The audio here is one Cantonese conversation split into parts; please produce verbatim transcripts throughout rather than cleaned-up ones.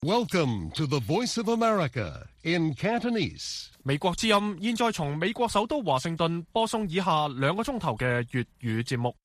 Welcome to the Voice of America in Cantonese. 美國之音現在從美國首都華盛頓播送以下兩個鐘頭嘅粵語節目。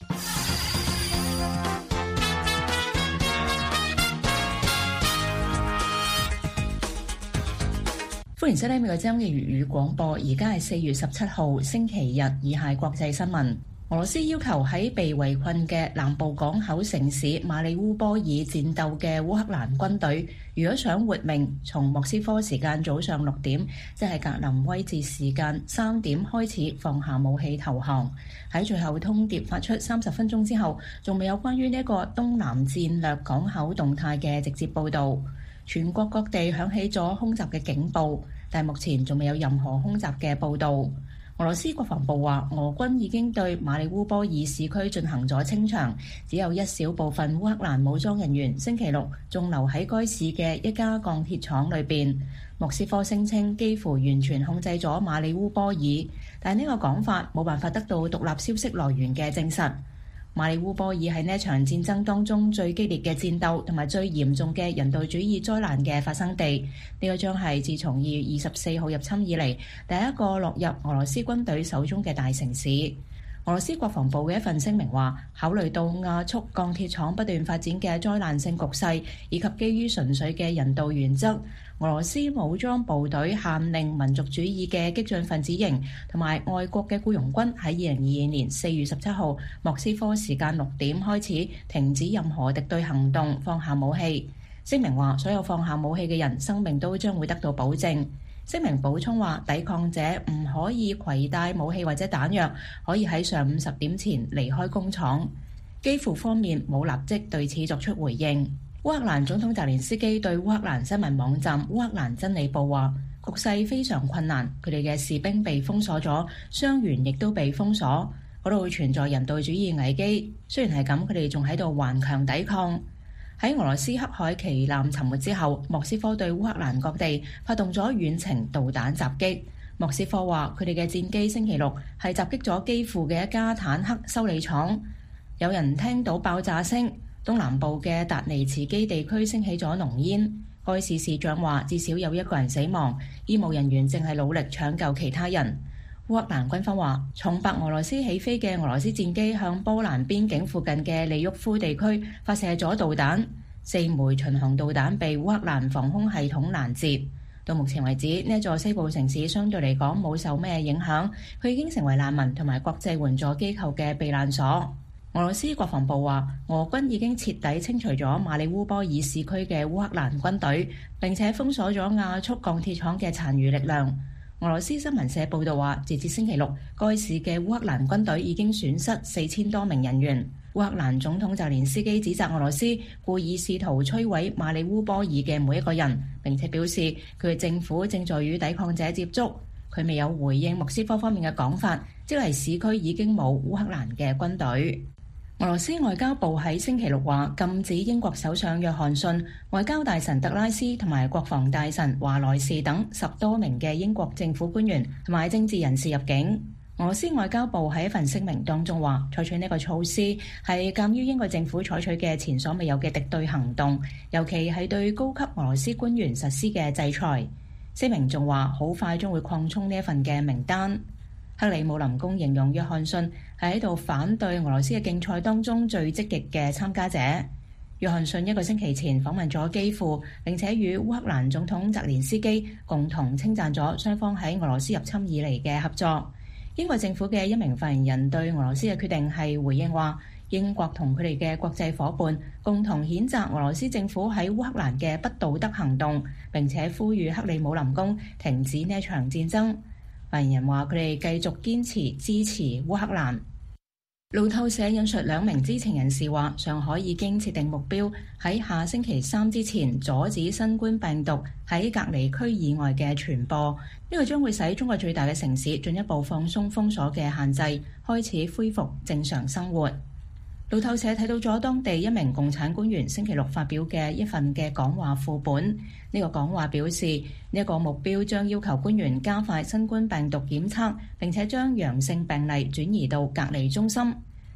歡迎收聽美國之音嘅粵語廣播，而家係四月十七號星期日，以下國際新聞。俄羅斯要求喺被圍困嘅南部港口城市馬里烏波爾戰鬥嘅烏克蘭軍隊，如果想活命，從莫斯科時間早上六點，即係格林威治時間三點開始放下武器投降。喺最後通牒發出三十分鐘之後，仲未有關於呢一個東南戰略港口動態嘅直接報導。全國各地響起咗空襲嘅警報，但目前仲未有任何空襲嘅報導。俄羅斯國防部話，俄軍已經對馬里烏波爾市區進行咗清場，只有一小部分烏克蘭武裝人員星期六仲留喺該市嘅一家鋼鐵廠裏邊。莫斯科聲稱幾乎完全控制咗馬里烏波爾，但呢個講法冇辦法得到獨立消息來源嘅證實。馬里烏波爾係呢場戰爭當中最激烈嘅戰鬥同埋最嚴重嘅人道主義災難嘅發生地。呢個將係自從二月二十四號入侵以嚟第一個落入俄羅斯軍隊手中嘅大城市。俄羅斯國防部嘅一份聲明話，考慮到亞速鋼鐵廠不斷發展嘅災難性局勢，以及基於純粹嘅人道原則，俄羅斯武裝部隊限令民族主義嘅激進分子營同埋外國嘅僱傭軍喺二零二二年四月十七號莫斯科時間六點開始停止任何敵對行動，放下武器。聲明話，所有放下武器嘅人生命都將會得到保證。聲明補充話，抵抗者唔可以攜帶武器或者彈藥，可以喺上午十點前離開工廠。基輔方面冇立即對此作出回應。烏克蘭總統澤連斯基對烏克蘭新聞網站烏克蘭真理報話，局勢非常困難，佢哋嘅士兵被封鎖咗，傷員亦都被封鎖，嗰度存在人道主義危機。雖然係咁，佢哋仲喺度頑強抵抗。喺俄羅斯黑海旗艦沉沒之後，莫斯科對烏克蘭各地發動咗遠程導彈襲擊。莫斯科話佢哋嘅戰機星期六係襲擊咗基輔嘅一家坦克修理廠，有人聽到爆炸聲。東南部嘅達尼茨基地區升起咗濃煙。該市市長話至少有一個人死亡，醫務人員正係努力搶救其他人。烏克蘭軍方話，從白俄羅斯起飛嘅俄羅斯戰機向波蘭邊境附近嘅利沃夫地區發射咗導彈，四枚巡航導彈被烏克蘭防空系統攔截。到目前為止，呢一座西部城市相對嚟講冇受咩影響，佢已經成為難民同埋國際援助機構嘅避難所。俄羅斯國防部話，俄軍已經徹底清除咗馬里烏波爾市區嘅烏克蘭軍隊，並且封鎖咗亞速鋼鐵廠嘅殘餘力量。俄羅斯新聞社報道話，截至星期六，該市嘅烏克蘭軍隊已經損失四千多名人員。烏克蘭總統澤連斯基指責俄羅斯故意試圖摧毀馬里烏波爾嘅每一個人，並且表示佢嘅政府正在與抵抗者接觸。佢未有回應莫斯科方面嘅講法，即係市區已經冇烏克蘭嘅軍隊。俄羅斯外交部喺星期六話，禁止英國首相約翰遜、外交大臣特拉斯同埋國防大臣華萊士等十多名嘅英國政府官員同埋政治人士入境。俄羅斯外交部喺一份聲明當中話，採取呢個措施係鑑於英國政府採取嘅前所未有嘅敵對行動，尤其係對高級俄羅斯官員實施嘅制裁。聲明仲話，好快將會擴充呢一份嘅名單。克里姆林宮形容約翰遜係喺度反對俄羅斯嘅競賽當中最積極嘅參加者。約翰遜一個星期前訪問咗基輔，並且與烏克蘭總統澤連斯基共同稱讚咗雙方喺俄羅斯入侵以嚟嘅合作。英國政府嘅一名發言人對俄羅斯嘅決定係回應話，英國同佢哋嘅國際夥伴共同譴責俄羅斯政府喺烏克蘭嘅不道德行動，並且呼籲克里姆林宮停止呢一場戰爭。發言人話佢哋繼續堅持支持烏克蘭。路透社引述兩名知情人士話，上海已經設定目標喺下星期三之前阻止新冠病毒喺隔離區以外嘅傳播。呢個將會使中國最大嘅城市進一步放鬆封鎖嘅限制，開始恢復正常生活。路透社睇到咗當地一名共產官員星期六發表嘅一份嘅講話副本。呢個講話表示，呢一個目標將要求官員加快新冠病毒檢測，並且將陽性病例轉移到隔離中心。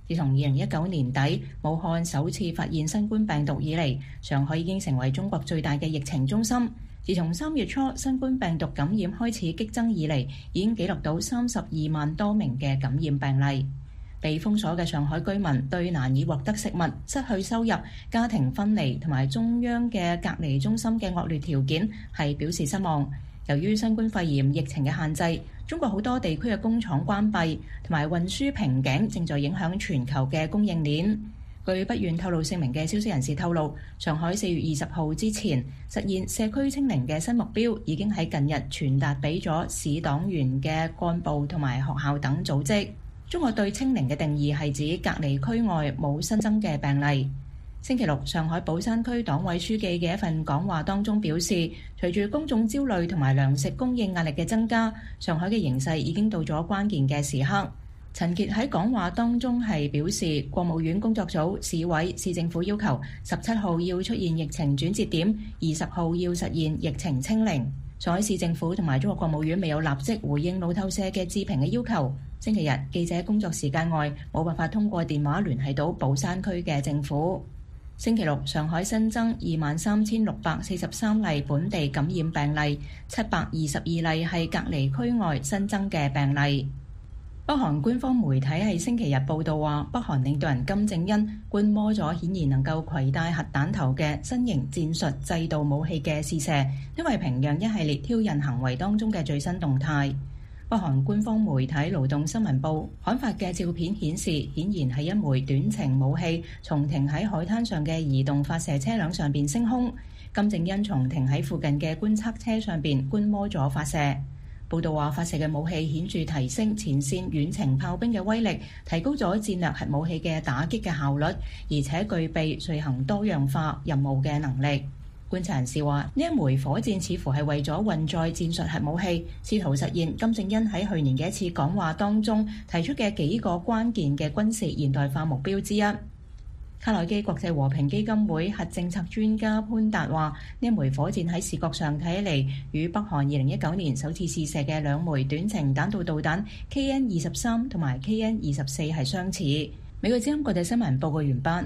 自從二零一九年底武漢首次發現新冠病毒以嚟，上海已經成為中國最大嘅疫情中心。自從三月初新冠病毒感染開始激增以嚟，已經記錄到三十二萬多名嘅感染病例。被封鎖嘅上海居民對難以獲得食物、失去收入、家庭分離同埋中央嘅隔離中心嘅惡劣條件係表示失望。由於新冠肺炎疫情嘅限制，中國好多地區嘅工廠關閉，同埋運輸瓶頸正在影響全球嘅供應鏈。據不願透露姓名嘅消息人士透露，上海四月二十號之前實現社區清零嘅新目標已經喺近日傳達俾咗市黨員嘅幹部同埋學校等組織。中國對清零嘅定義係指隔離區外冇新增嘅病例。星期六，上海寶山區黨委書記嘅一份講話當中表示，隨住公眾焦慮同埋糧食供應壓力嘅增加，上海嘅形勢已經到咗關鍵嘅時刻。陳傑喺講話當中係表示，國務院工作組、市委、市政府要求十七號要出現疫情轉折點，二十號要實現疫情清零。上海市政府同埋中國國務院未有立即回應路透社嘅置評嘅要求。星期日，記者工作時間外冇辦法通過電話聯繫到寶山區嘅政府。星期六，上海新增二萬三千六百四十三例本地感染病例，七百二十二例係隔離區外新增嘅病例。北韓官方媒體喺星期日報道話，北韓領導人金正恩觀摩咗顯然能夠攜帶核彈頭嘅新型戰術制導武器嘅試射，因為平壤一系列挑釁行為當中嘅最新動態。北韓官方媒體勞動新聞報刊發嘅照片顯示，顯然係一枚短程武器從停喺海灘上嘅移動發射車輛上邊升空。金正恩從停喺附近嘅觀測車上邊觀摩咗發射。報道話，發射嘅武器顯著提升前線遠程炮兵嘅威力，提高咗戰略核武器嘅打擊嘅效率，而且具備遂行多樣化任務嘅能力。觀察人士話，呢一枚火箭似乎係為咗運載戰術核武器，試圖實現金正恩喺去年嘅一次講話當中提出嘅幾個關鍵嘅軍事現代化目標之一。卡內基國際和平基金會核政策專家潘達話，呢一枚火箭喺視覺上睇起嚟與北韓二零一九年首次試射嘅兩枚短程彈道導彈 K N 二十三同埋 K N 二十四係相似。美國之音國際新聞報告完畢。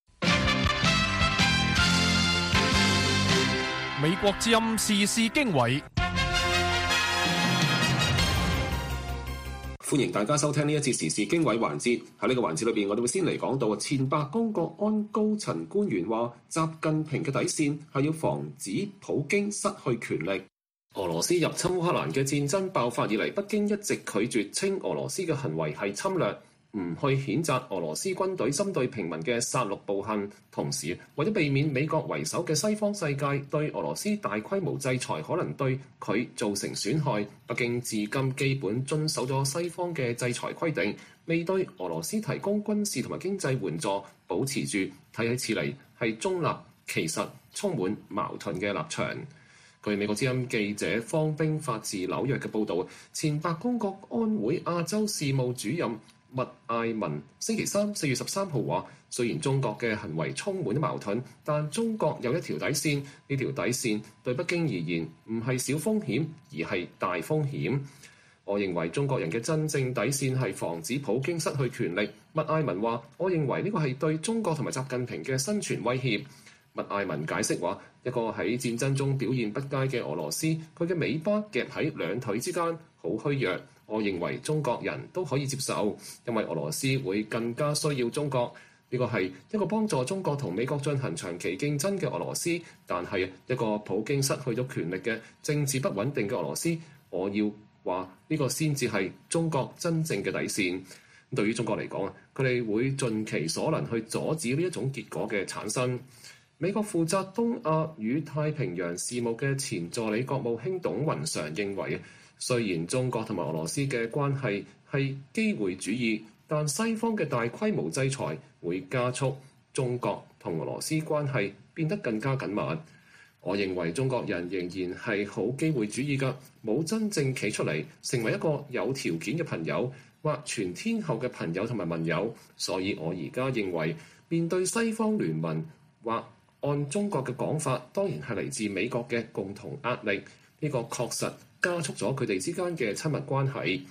美國之音時事經緯， 歡迎大家收聽呢一節時事經緯環節。喺呢個環節裏邊，我哋會先嚟講到前白宮國安高層官員話，習近平嘅底線係要防止普京失去權力。俄羅斯入侵烏克蘭嘅戰爭爆發以嚟，北京一直拒絕稱俄羅斯嘅行為係侵略，唔去譴責俄羅斯軍隊針對平民嘅殺戮暴行，同時為咗避免美國為首嘅西方世界對俄羅斯大規模制裁可能對佢造成損害，北京至今基本遵守咗西方嘅制裁規定，未對俄羅斯提供軍事同埋經濟援助，保持住睇起嚟係中立，其實充滿矛盾嘅立場。據美國之音記者方冰發自紐約嘅報導，前白宮國安會亞洲事務主任麥艾文星期三四月十三號話，雖然中國嘅行為充滿矛盾，但中國有一條底線，呢條底線對北京而言唔係小風險，而係大風險。我認為中國人嘅真正底線係防止普京失去權力。麥艾文話，我認為呢個係對中國同埋習近平嘅生存威脅。麥艾文解釋話，一個喺戰爭中表現不佳嘅俄羅斯，佢嘅尾巴夾喺兩腿之間，好虛弱。我認為中國人都可以接受，因為俄羅斯會更加需要中國。呢個係一個幫助中國同美國進行長期競爭嘅俄羅斯，但係一個普京失去咗權力嘅政治不穩定嘅俄羅斯。我要話呢個先至係中國真正嘅底線。對於中國嚟講啊，佢哋會盡其所能去阻止呢一種結果嘅產生。美國負責東亞與太平洋事務嘅前助理國務卿董雲常認為，雖然中國同埋俄羅斯嘅關係係機會主義，但西方嘅大規模制裁會加速中國同俄羅斯關係變得更加緊密。我認為中國人仍然係好機會主義㗎，冇真正企出嚟成為一個有條件嘅朋友或全天候嘅朋友同埋盟友。所以我而家認為，面對西方聯盟或按中國嘅講法，當然係嚟自美國嘅共同壓力，呢個確實加速咗佢哋之間嘅親密關係。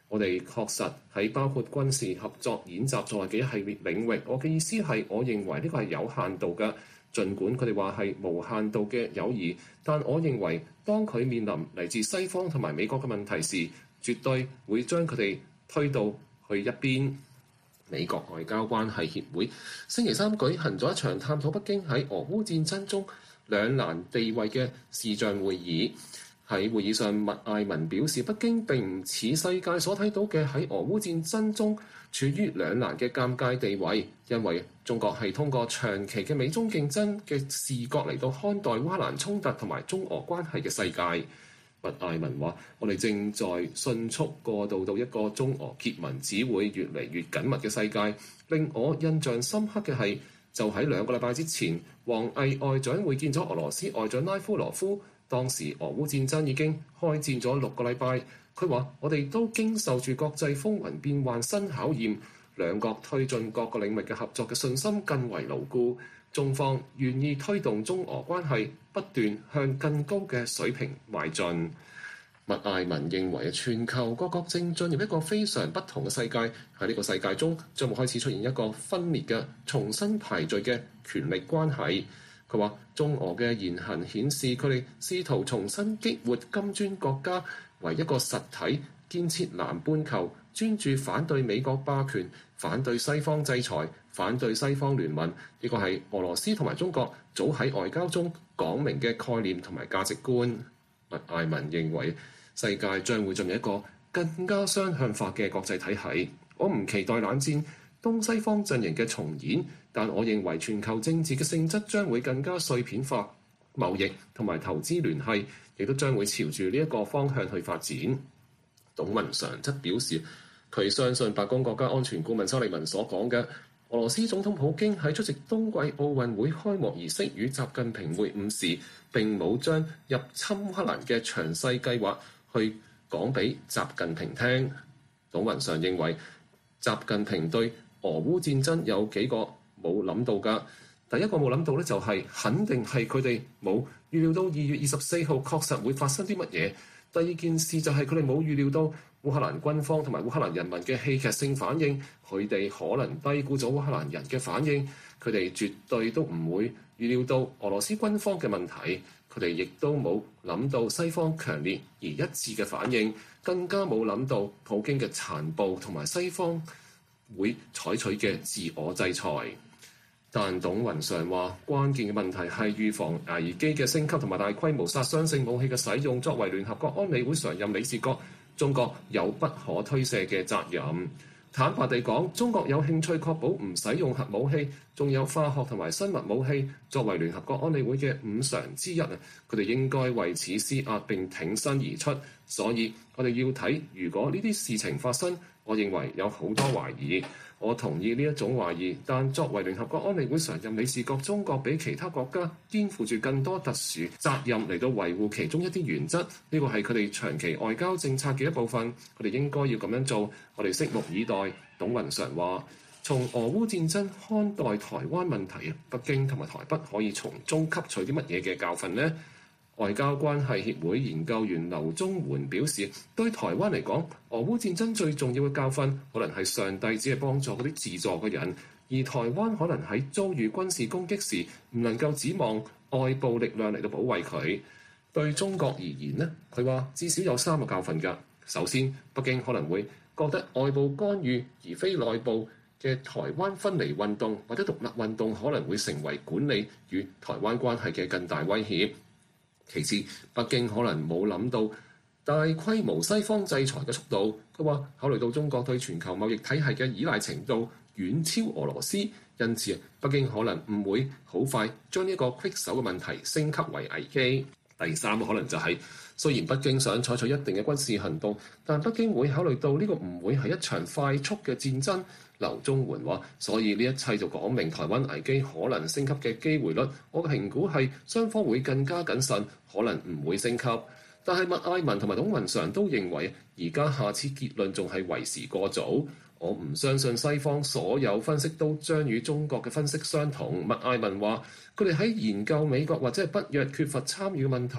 我哋確實喺包括軍事合作演習在內嘅一系列領域。我嘅意思係，我認為呢個係有限度嘅。儘管佢哋話係無限度嘅友誼，但我認為當佢面臨嚟自西方同埋美國嘅問題時，絕對會將佢哋推到去一邊。美國外交關係協會星期三舉行咗一場探討北京喺俄烏戰爭中兩難地位嘅視像會議。喺會議上，麥艾文表示，北京並唔似世界所睇到嘅喺俄烏戰爭中處於兩難嘅尷尬地位，因為中國係通過長期嘅美中競爭嘅視角嚟到看待烏克蘭衝突同埋中俄關係嘅世界。麥艾文話：我哋正在迅速過渡到一個中俄結盟只會越嚟越緊密嘅世界。令我印象深刻嘅係，就喺兩個禮拜之前，王毅外長會見咗俄羅斯外長拉夫羅夫。當時俄烏戰爭已經開戰咗六個禮拜，佢話：我哋都經受住國際風雲變幻新考驗，兩國推進各個領域嘅合作嘅信心更為牢固。中方願意推動中俄關係不斷向更高嘅水平邁進。麥艾文認為，全球各國正進入一個非常不同嘅世界，喺呢個世界中將會開始出現一個分裂嘅、重新排序嘅權力關係。佢話：中俄嘅言行顯示，佢哋試圖重新激活金磚國家為一個實體，建設南半球，專注反對美國霸權、反對西方制裁、反對西方聯盟。呢個係俄羅斯同埋中國早喺外交中講明嘅概念同埋價值觀。麥艾文認為，世界將會進入一個更加雙向化嘅國際體系。我唔期待冷戰東西方陣營嘅重演，但我認為全球政治嘅性質將會更加碎片化，貿易同埋投資聯繫亦都將會朝住呢一個方向去發展。董文常則表示，佢相信白宮國家安全顧問沙利文所講嘅，俄羅斯總統普京喺出席冬季奧運會開幕儀式與習近平會晤時，並冇將入侵烏克蘭嘅詳細計劃去講俾習近平聽。董文常認為，習近平對俄烏戰爭有幾個冇諗到㗎。第一個冇諗到咧，就係肯定係佢哋冇預料到二月二十四號確實會發生啲乜嘢。第二件事就係佢哋冇預料到烏克蘭軍方同埋烏克蘭人民嘅戲劇性反應，佢哋可能低估咗烏克蘭人嘅反應，佢哋絕對都唔會預料到俄羅斯軍方嘅問題，佢哋亦都冇諗到西方強烈而一致嘅反應，更加冇諗到普京嘅殘暴同埋西方會採取嘅自我制裁。但董雲常話，關鍵嘅問題係預防危機嘅升級同埋大規模殺傷性武器嘅使用。作為聯合國安理會常任理事國，中國有不可推卸嘅責任。坦白地講，中國有興趣確保唔使用核武器，仲有化學同埋生物武器。作為聯合國安理會嘅五常之一啊，佢哋應該為此施壓並挺身而出。所以我哋要睇，如果呢啲事情發生，我認為有好多懷疑。我同意呢一種懷疑，但作為聯合國安理會常任理事國，中國比其他國家肩負住更多特殊責任嚟到維護其中一啲原則，呢個係佢哋長期外交政策嘅一部分，佢哋應該要咁樣做。我哋拭目以待。董雲常話，從俄烏戰爭看待台灣問題，北京同埋台北可以從中吸取啲乜嘢嘅教訓呢？外交關係協會研究員劉宗援表示，對台灣嚟講，俄烏戰爭最重要嘅教訓，可能係上帝只係幫助嗰啲自助嘅人，而台灣可能喺遭遇軍事攻擊時，唔能夠指望外部力量嚟到保衛佢。對中國而言呢，佢話至少有三個教訓㗎。首先，北京可能會覺得外部干預而非內部嘅台灣分離運動或者獨立運動可能會成為管理與台灣關係嘅更大威脅。其次，北京可能冇諗到大規模西方制裁嘅速度。佢話考慮到中國對全球貿易體系嘅依賴程度遠超俄羅斯，因此北京可能唔會好快將呢個棘手嘅問題升級為危機。第三個可能就係、是，雖然北京想採取一定嘅軍事行動，但北京會考慮到呢個唔會係一場快速嘅戰爭。劉宗援話，所以呢一切就講明台灣危機可能升級嘅機會率。我嘅評估係雙方會更加謹慎，可能唔會升級。但係麥艾文同埋董雲常都認為，而家下次結論仲係為時過早。我唔相信西方所有分析都將與中國嘅分析相同。麥艾文話，佢哋喺研究美國或者係北約缺乏參與嘅問題，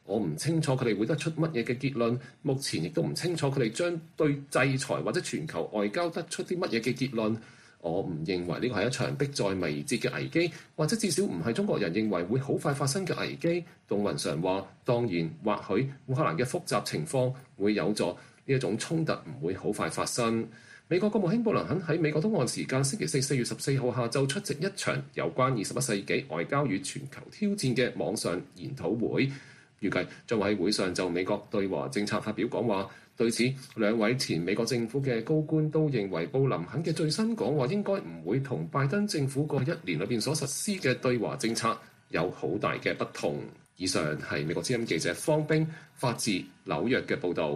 我唔清楚佢哋會得出乜嘢嘅結論，目前亦都唔清楚佢哋將對制裁或者全球外交得出啲乜嘢嘅結論。我唔認為呢個係一場迫在眉睫嘅危機，或者至少唔係中國人認為會好快發生嘅危機。董雲常話：當然，或許烏克蘭嘅複雜情況會有助呢一種衝突唔會好快發生。美國國務卿布林肯喺美國東岸時間星期四四月十四號下晝出席一場有關二十一世紀外交與全球挑戰嘅網上研討會，預計將會喺會上就美國對華政策發表講話。對此，兩位前美國政府嘅高官都認為布林肯嘅最新講話應該唔會同拜登政府過去一年裏邊所實施嘅對華政策有好大嘅不同。以上係美國之音記者方冰發自紐約嘅報導。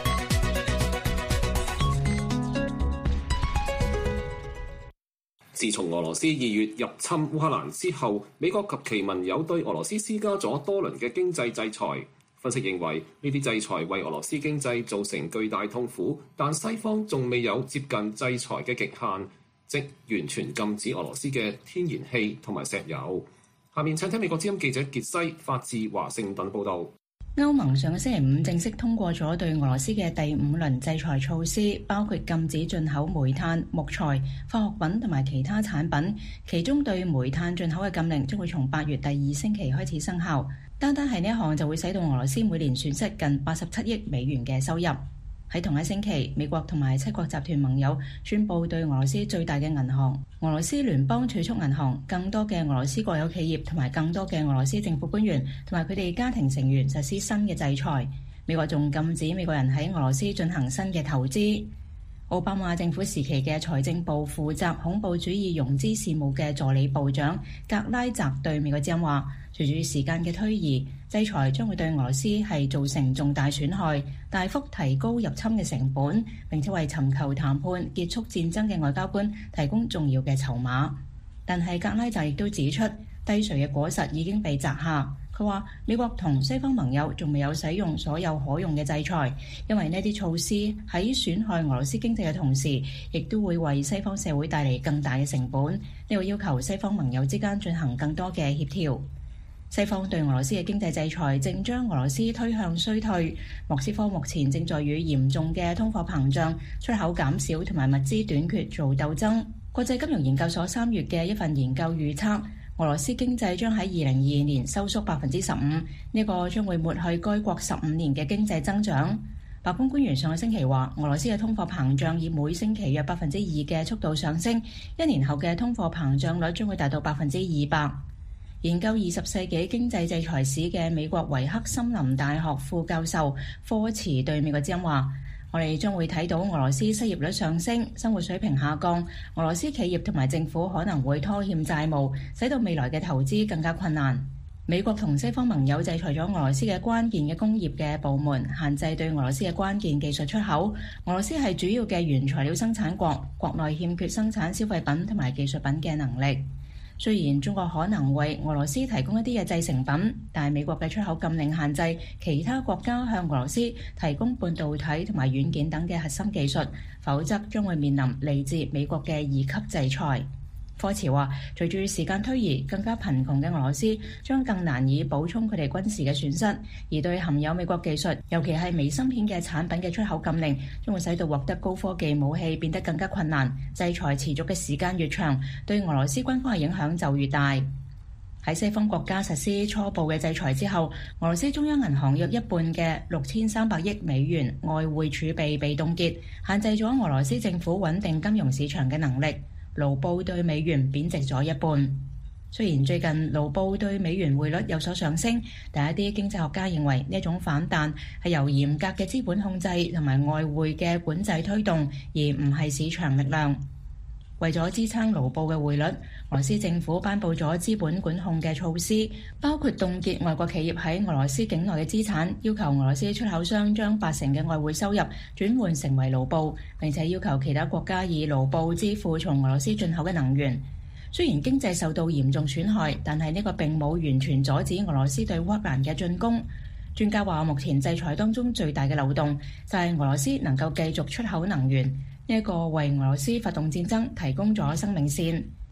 自從俄羅斯二月入侵烏克蘭之後，美國及其盟友對俄羅斯施加咗多輪嘅經濟制裁。分析認為，呢啲制裁為俄羅斯經濟造成巨大痛苦，但西方仲未有接近制裁嘅極限，即完全禁止俄羅斯嘅天然氣同埋石油。下面請聽美國之音記者傑西發自華盛頓報導。 歐盟上個星期五正式通過咗對俄羅斯嘅第五輪制裁措施，包括禁止進口煤炭、木材、化學品同埋其他產品。其中對煤炭進口嘅禁令將會從八月第二星期開始生效。單單係呢一項就會使到俄羅斯每年損失近八十七億美元嘅收入。喺同一星期，美國同埋七國集團盟友宣布對俄羅斯最大嘅銀行俄羅斯聯邦儲蓄銀行、更多嘅俄羅斯國有企業同埋更多嘅俄羅斯政府官員同埋佢哋家庭成員實施新嘅制裁。美國仲禁止美國人喺俄羅斯進行新嘅投資。奧巴馬政府時期嘅財政部負責恐怖主義融資事務嘅助理部長格拉澤對美國之音話：隨住時間嘅推移，制裁將會對俄羅斯係造成重大損害，大幅提高入侵嘅成本，並且為尋求談判結束戰爭嘅外交官提供重要嘅籌碼。但係格拉澤亦都指出，低垂嘅果實已經被摘下。佢話：美國同西方盟友仲未有使用所有可用嘅制裁，因為呢啲措施喺損害俄羅斯經濟嘅同時，亦都會為西方社會帶嚟更大嘅成本。呢個要求西方盟友之間進行更多嘅協調。西方對俄羅斯嘅經濟制裁正將俄羅斯推向衰退。莫斯科目前正在與嚴重嘅通貨膨脹、出口減少同埋物資短缺做鬥爭。國際金融研究所三月嘅一份研究預測，俄羅斯經濟將喺二零二二年收縮百分之十五，呢個將會抹去該國十五年嘅經濟增長。白宮官員上個星期話，俄羅斯嘅通貨膨脹以每星期約百分之二嘅速度上升，一年後嘅通貨膨脹率將會達到百分之二百。研究二十世紀經濟制裁史嘅美國維克森林大學副教授科茨對美國之音話：我哋將會睇到俄羅斯失業率上升，生活水平下降，俄羅斯企業同埋政府可能會拖欠債務，使到未來嘅投資更加困難。美國同西方盟友制裁咗俄羅斯嘅關鍵嘅工業嘅部門，限制對俄羅斯嘅關鍵技術出口。俄羅斯係主要嘅原材料生產國，國內欠缺生產消費品同埋技術品嘅能力。雖然中國可能為俄羅斯提供一啲嘅製成品，但係美國嘅出口禁令限制其他國家向俄羅斯提供半導體同埋軟件等嘅核心技術，否則將會面臨嚟自美國嘅二級制裁。科茨話，隨住時間推移，更加貧窮嘅俄羅斯將更難以補充佢哋軍事嘅損失，而對含有美國技術，尤其係微芯片嘅產品嘅出口禁令，將會使到獲得高科技武器變得更加困難。制裁持續嘅時間越長，對俄羅斯軍方嘅影響就越大。喺西方國家實施初步嘅制裁之後，俄羅斯中央銀行約一半嘅六千三百億美元外匯儲備被凍結，限制咗俄羅斯政府穩定金融市場嘅能力。盧布對美元貶值咗一半。雖然最近盧布對美元匯率有所上升，但一啲經濟學家認為呢一種反彈係由嚴格嘅資本控制同埋外匯嘅管制推動，而唔係市場力量。為咗支撐盧布嘅匯率，俄羅斯政府頒布咗資本管控嘅措施，包括凍結外國企業喺俄羅斯境內嘅資產，要求俄羅斯出口商將八成嘅外匯收入轉換成為盧布，並且要求其他國家以盧布支付從俄羅斯進口嘅能源。雖然經濟受到嚴重損害，但係呢個並冇完全阻止俄羅斯對烏克蘭嘅進攻。專家話，目前制裁當中最大嘅漏洞就係俄羅斯能夠繼續出口能源。呢一個為俄羅斯發動戰爭提供咗生命線。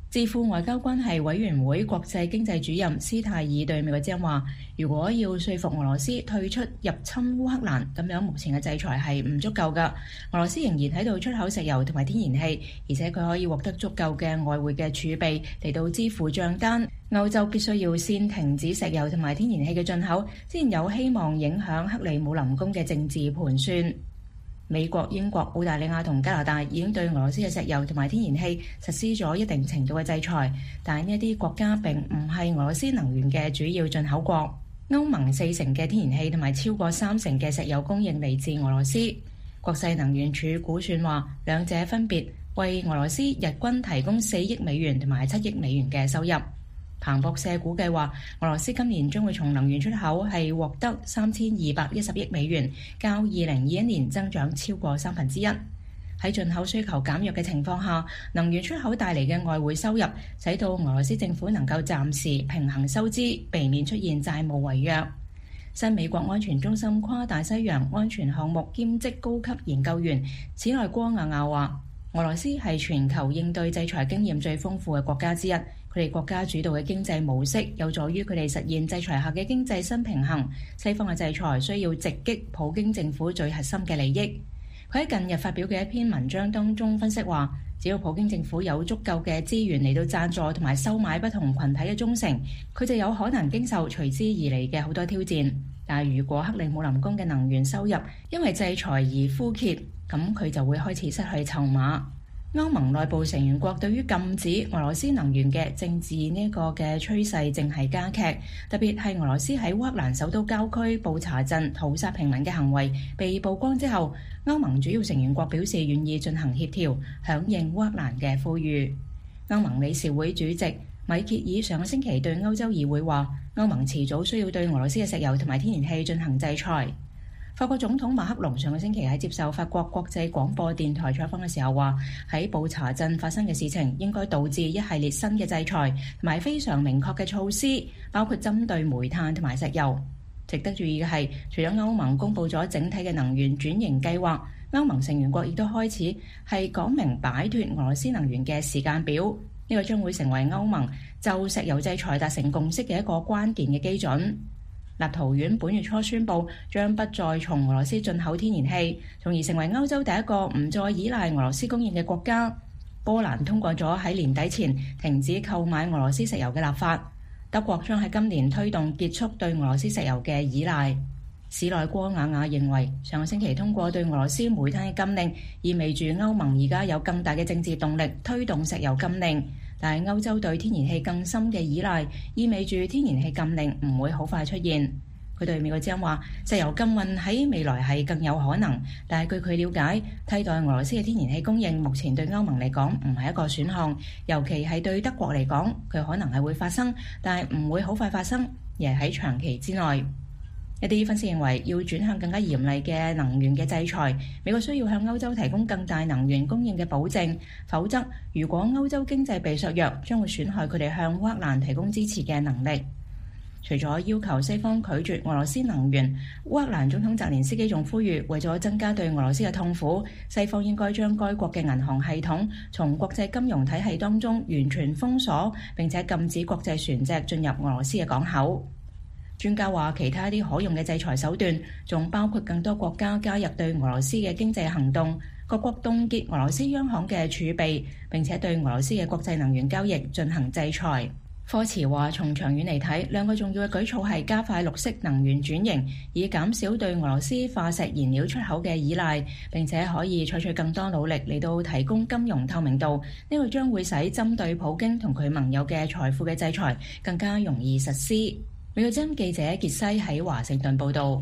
智庫外交關係委員會國際經濟主任斯泰爾對美國之音話，如果要說服俄羅斯退出入侵烏克蘭，咁樣目前嘅制裁係唔足夠㗎。俄羅斯仍然喺度出口石油同埋天然氣，而且佢可以獲得足夠嘅外匯嘅儲備嚟到支付帳單。歐洲必須要先停止石油同埋天然氣嘅進口，先有希望影響克里姆林宮嘅政治盤算。美國、英國、澳大利亞同加拿大已經對俄羅斯嘅石油同埋天然氣實施咗一定程度嘅制裁，但係呢一啲國家並唔係俄羅斯能源嘅主要進口國。歐盟四成嘅天然氣同埋超過三成嘅石油供應嚟自俄羅斯。國際能源署估算話，兩者分別為俄羅斯日均提供四億美元同埋七億美元嘅收入。彭博社估計話，俄羅斯今年將會從能源出口係獲得三千二百一十億美元，較二零二一年增長超過三分之一。喺進口需求減弱嘅情況下，能源出口帶嚟嘅外匯收入，使到俄羅斯政府能夠暫時平衡收支，避免出現債務違約。新美國安全中心跨大西洋安全項目兼職高級研究員史內戈亞亞話，俄羅斯係全球應對制裁經驗最豐富嘅國家之一。佢哋國家主導嘅經濟模式有助於佢哋實現制裁下嘅經濟新平衡。西方嘅制裁需要直擊普京政府最核心嘅利益。佢喺近日發表嘅一篇文章當中分析話，只要普京政府有足夠嘅資源嚟到贊助同埋收買不同群體嘅忠誠，佢就有可能經受隨之而嚟嘅好多挑戰。但係如果克里姆林宮嘅能源收入因為制裁而枯竭，咁佢就會開始失去籌碼。歐盟內部成員國對於禁止俄羅斯能源嘅政治呢個嘅趨勢正係加劇，特別係俄羅斯喺烏克蘭首都郊區布查鎮屠殺平民嘅行為被曝光之後，歐盟主要成員國表示願意進行協調，響應烏克蘭嘅呼籲。歐盟理事會主席米歇爾上個星期對歐洲議會話，歐盟遲早需要對俄羅斯嘅石油同埋天然氣進行制裁。法國總統馬克龍上個星期喺接受法國國際廣播電台採訪嘅時候話，喺布查鎮發生嘅事情應該導致一系列新嘅制裁同埋非常明確嘅措施，包括針對煤炭同埋石油。值得注意嘅係，除咗歐盟公布咗整體嘅能源轉型計劃，歐盟成員國亦都開始係講明擺脫俄羅斯能源嘅時間表。呢個將會成為歐盟就石油制裁達成共識嘅一個關鍵嘅基準。立陶宛本月初宣布將不再從俄羅斯進口天然氣，從而成為歐洲第一個唔再依賴俄羅斯供應嘅國家。波蘭通過咗喺年底前停止購買俄羅斯石油嘅立法。德國將喺今年推動結束對俄羅斯石油嘅依賴。史內戈亞亞認為，上個星期通過對俄羅斯煤炭嘅禁令，意味住歐盟而家有更大嘅政治動力推動石油禁令。但係歐洲對天然氣更深嘅依賴，意味住天然氣禁令唔會好快出現。佢對美國之音話，石油禁運喺未來係更有可能，但係據佢了解，替代俄羅斯嘅天然氣供應目前對歐盟嚟講唔係一個選項，尤其係對德國嚟講，佢可能係會發生，但係唔會好快發生，而係喺長期之內。一啲分析認為，要轉向更加嚴厲嘅能源嘅制裁，美國需要向歐洲提供更大能源供應嘅保證，否則如果歐洲經濟被削弱，將會損害佢哋向烏克蘭提供支持嘅能力。除咗要求西方拒絕俄羅斯能源，烏克蘭總統澤連斯基仲呼籲，為咗增加對俄羅斯嘅痛苦，西方應該將該國嘅銀行系統從國際金融體系當中完全封鎖，並且禁止國際船隻進入俄羅斯嘅港口。專家話，其他一啲可用嘅制裁手段仲包括更多國家加入對俄羅斯嘅經濟行動，各國凍結俄羅斯央行嘅儲備，並且對俄羅斯嘅國際能源交易進行制裁。科茨話，從長遠嚟睇，兩個重要嘅舉措係加快綠色能源轉型，以減少對俄羅斯化石燃料出口嘅依賴，並且可以採取更多努力嚟到提供金融透明度。呢個將會使針對普京同佢盟友嘅財富嘅制裁更加容易實施。美國之音記者傑西喺華盛頓報道。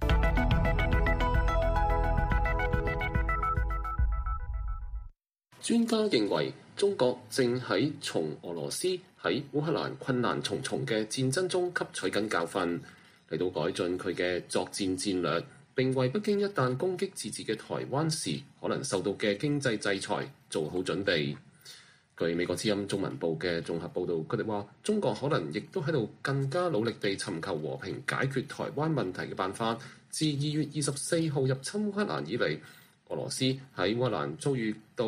專家認為，中國正喺從俄羅斯喺烏克蘭困難重重嘅戰爭中吸取緊教訓，嚟到改進佢嘅作戰戰略，並為北京一旦攻擊自治嘅台灣時可能受到嘅經濟制裁做好準備。據美國之音中文部嘅綜合報導，佢哋話中國可能亦都喺度更加努力地尋求和平解決台灣問題嘅辦法。自二月二十四號入侵烏克蘭以嚟，俄羅斯喺烏克蘭遭遇到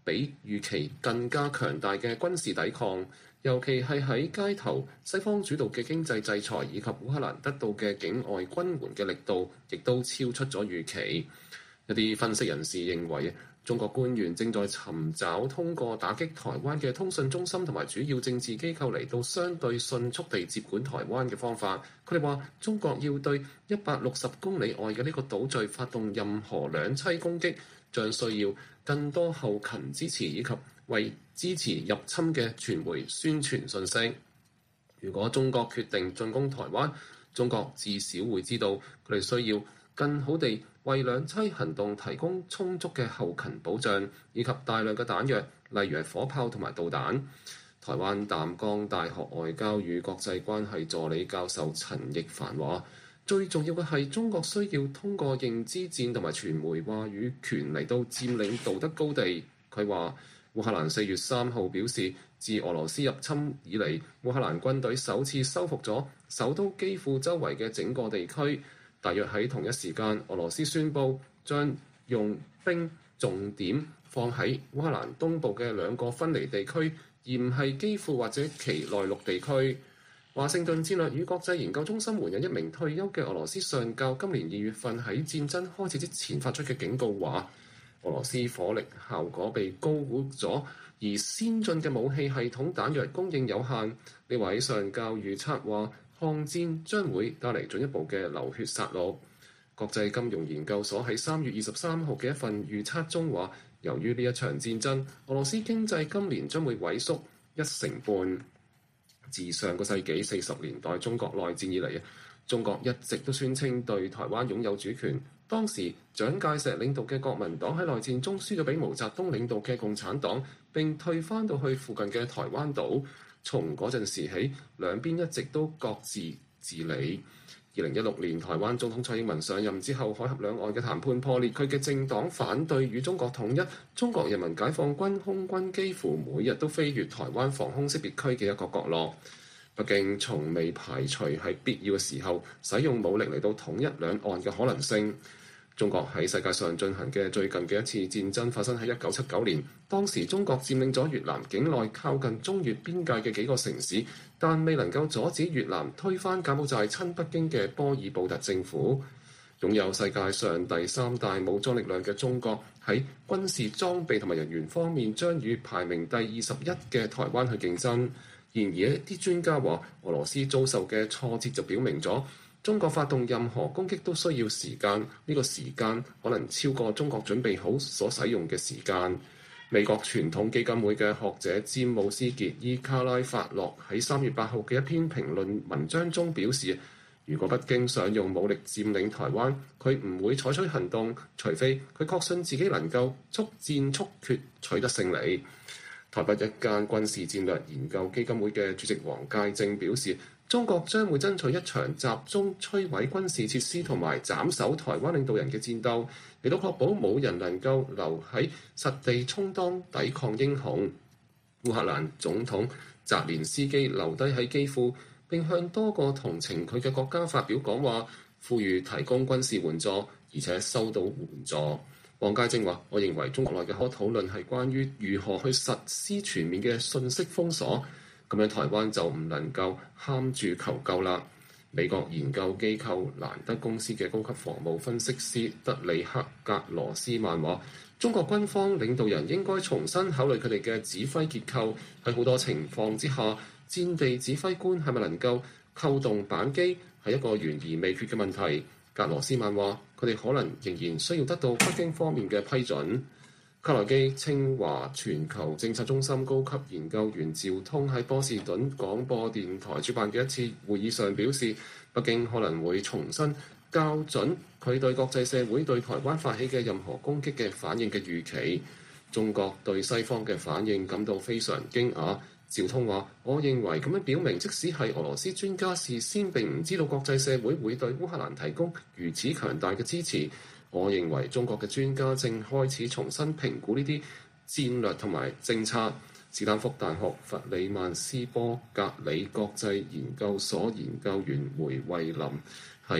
比預期更加強大嘅軍事抵抗，尤其係喺街頭，西方主導嘅經濟制裁以及烏克蘭得到嘅境外軍援嘅力度，亦都超出咗預期。一啲分析人士認為，中國官員正在尋找通過打擊台灣嘅通訊中心同埋主要政治機構嚟到相對迅速地接管台灣嘅方法。佢哋話，中國要對一百六十公里外嘅呢個島嶼發動任何兩棲攻擊，將需要更多後勤支持以及為支持入侵嘅傳媒宣傳信息。如果中國決定進攻台灣，中國至少會知道佢哋需要更好地為兩棲行動提供充足嘅後勤保障，以及大量嘅彈藥，例如係火炮同埋導彈。台灣淡江大學外交與國際關係助理教授陳奕凡話，最重要嘅係中國需要通過認知戰同埋傳媒話語權嚟到佔領道德高地。佢話，烏克蘭四月三號表示，自俄羅斯入侵以嚟，烏克蘭軍隊首次收復咗首都基輔周圍嘅整個地區。大約喺同一時間，俄羅斯宣布將用兵重點放喺烏克蘭東部嘅兩個分離地區，而唔係基輔或者其內陸地區。華盛頓戰略與國際研究中心援引一名退休嘅俄羅斯上校今年二月份喺戰爭開始之前發出嘅警告話，俄羅斯火力效果被高估咗，而先進嘅武器系統彈藥供應有限。呢位上校預測話，抗戰將會帶嚟進一步嘅流血殺戮。國際金融研究所喺三月二十三號嘅一份預測中話，由於呢一場戰爭，俄羅斯經濟今年將會萎縮一成半。自上個世紀四十年代中國內戰以嚟，中國一直都宣稱對台灣擁有主權。當時蔣介石領導嘅國民黨喺內戰中輸咗俾毛澤東領導嘅共產黨，並退翻到去附近嘅台灣島。從嗰陣時起，兩邊一直都各自治理。二零一六年，台灣總統蔡英文上任之後，海峽兩岸嘅談判破裂，佢嘅政黨反對與中國統一。中國人民解放軍空軍幾乎每日都飛越台灣防空識別區嘅一個角落。北京從未排除喺必要嘅時候使用武力嚟到統一兩岸嘅可能性。中國喺世界上進行嘅最近嘅一次戰爭發生喺一九七九年，當時中國佔領咗越南境內靠近中越邊界嘅幾個城市，但未能夠阻止越南推翻柬埔寨親北京嘅波爾布特政府。擁有世界上第三大武裝力量嘅中國，喺軍事裝備同埋人員方面將與排名第二十一嘅台灣去競爭。然而一啲專家話，俄羅斯遭受嘅挫折就表明咗，中國發動任何攻擊都需要時間，呢個時間可能超過中國準備好所使用嘅時間。美國傳統基金會嘅學者詹姆斯傑伊卡拉法洛喺三月八號嘅一篇評論文章中表示，如果北京想用武力佔領台灣，佢唔會採取行動，除非佢確信自己能夠速戰速決取得勝利。台北一間軍事戰略研究基金會嘅主席黃介正表示，中國將會爭取一場集中摧毀軍事設施同埋斬首台灣領導人嘅戰鬥，嚟到確保冇人能夠留喺實地充當抵抗英雄。烏克蘭總統澤連斯基留低喺基輔，並向多個同情佢嘅國家發表講話，呼籲提供軍事援助，而且收到援助。黃介正話，我認為中國內嘅可討論係關於如何去實施全面嘅信息封鎖。咁樣台灣就唔能夠喊住求救啦。美國研究機構蘭德公司嘅高級防務分析師德里克格羅斯曼話，中國軍方領導人應該重新考慮佢哋嘅指揮結構。喺好多情況之下，戰地指揮官係咪能夠扣動扳機係一個懸而未決嘅問題。格羅斯曼話，佢哋可能仍然需要得到北京方面嘅批准。卡內基清華全球政策中心高級研究員趙通喺波士頓廣播電台主辦嘅一次會議上表示，北京可能會重新校準佢對國際社會對台灣發起嘅任何攻擊嘅反應嘅預期。中國對西方嘅反應感到非常驚訝。趙通話，我認為咁樣表明，即使係俄羅斯專家事先並唔知道國際社會會對烏克蘭提供如此強大嘅支持。我認為中國嘅專家正開始重新評估呢啲戰略同埋政策。斯坦福大學弗里曼斯波格里國際研究所研究員梅惠林喺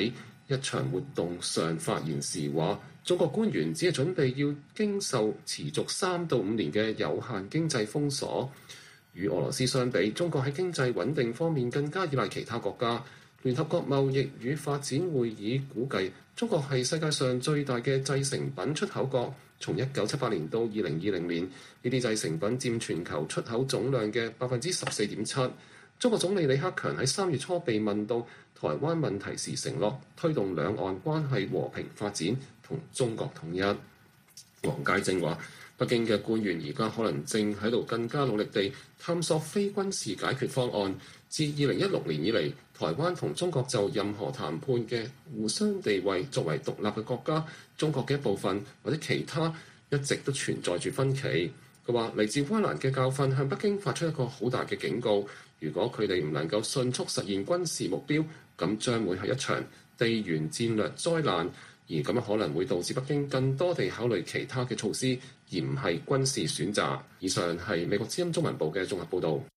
一場活動上發言時話，中國官員只係準備要經受持續三到五年嘅有限經濟封鎖。與俄羅斯相比，中國喺經濟穩定方面更加依賴其他國家。聯合國貿易與發展會議估計，中國係世界上最大嘅製成品出口國。從一九七八年到二零二零年，呢啲製成品佔全球出口總量嘅百分之十四點七。中國總理李克強喺三月初被問到台灣問題時，承諾推動兩岸關係和平發展同中國統一。王佳正話，北京嘅官員而家可能正喺度更加努力地探索非軍事解決方案。自二零一六年以嚟，台灣同中國就任何談判嘅互相地位作為獨立嘅國家、中國嘅一部分或者其他，一直都存在住分歧。佢話嚟自烏蘭嘅教訓向北京發出一個好大嘅警告，如果佢哋唔能夠迅速實現軍事目標，咁將會係一場地緣戰略災難，而咁樣可能會導致北京更多地考慮其他嘅措施，而唔係軍事選擇。以上係美國之音中文部嘅綜合報導。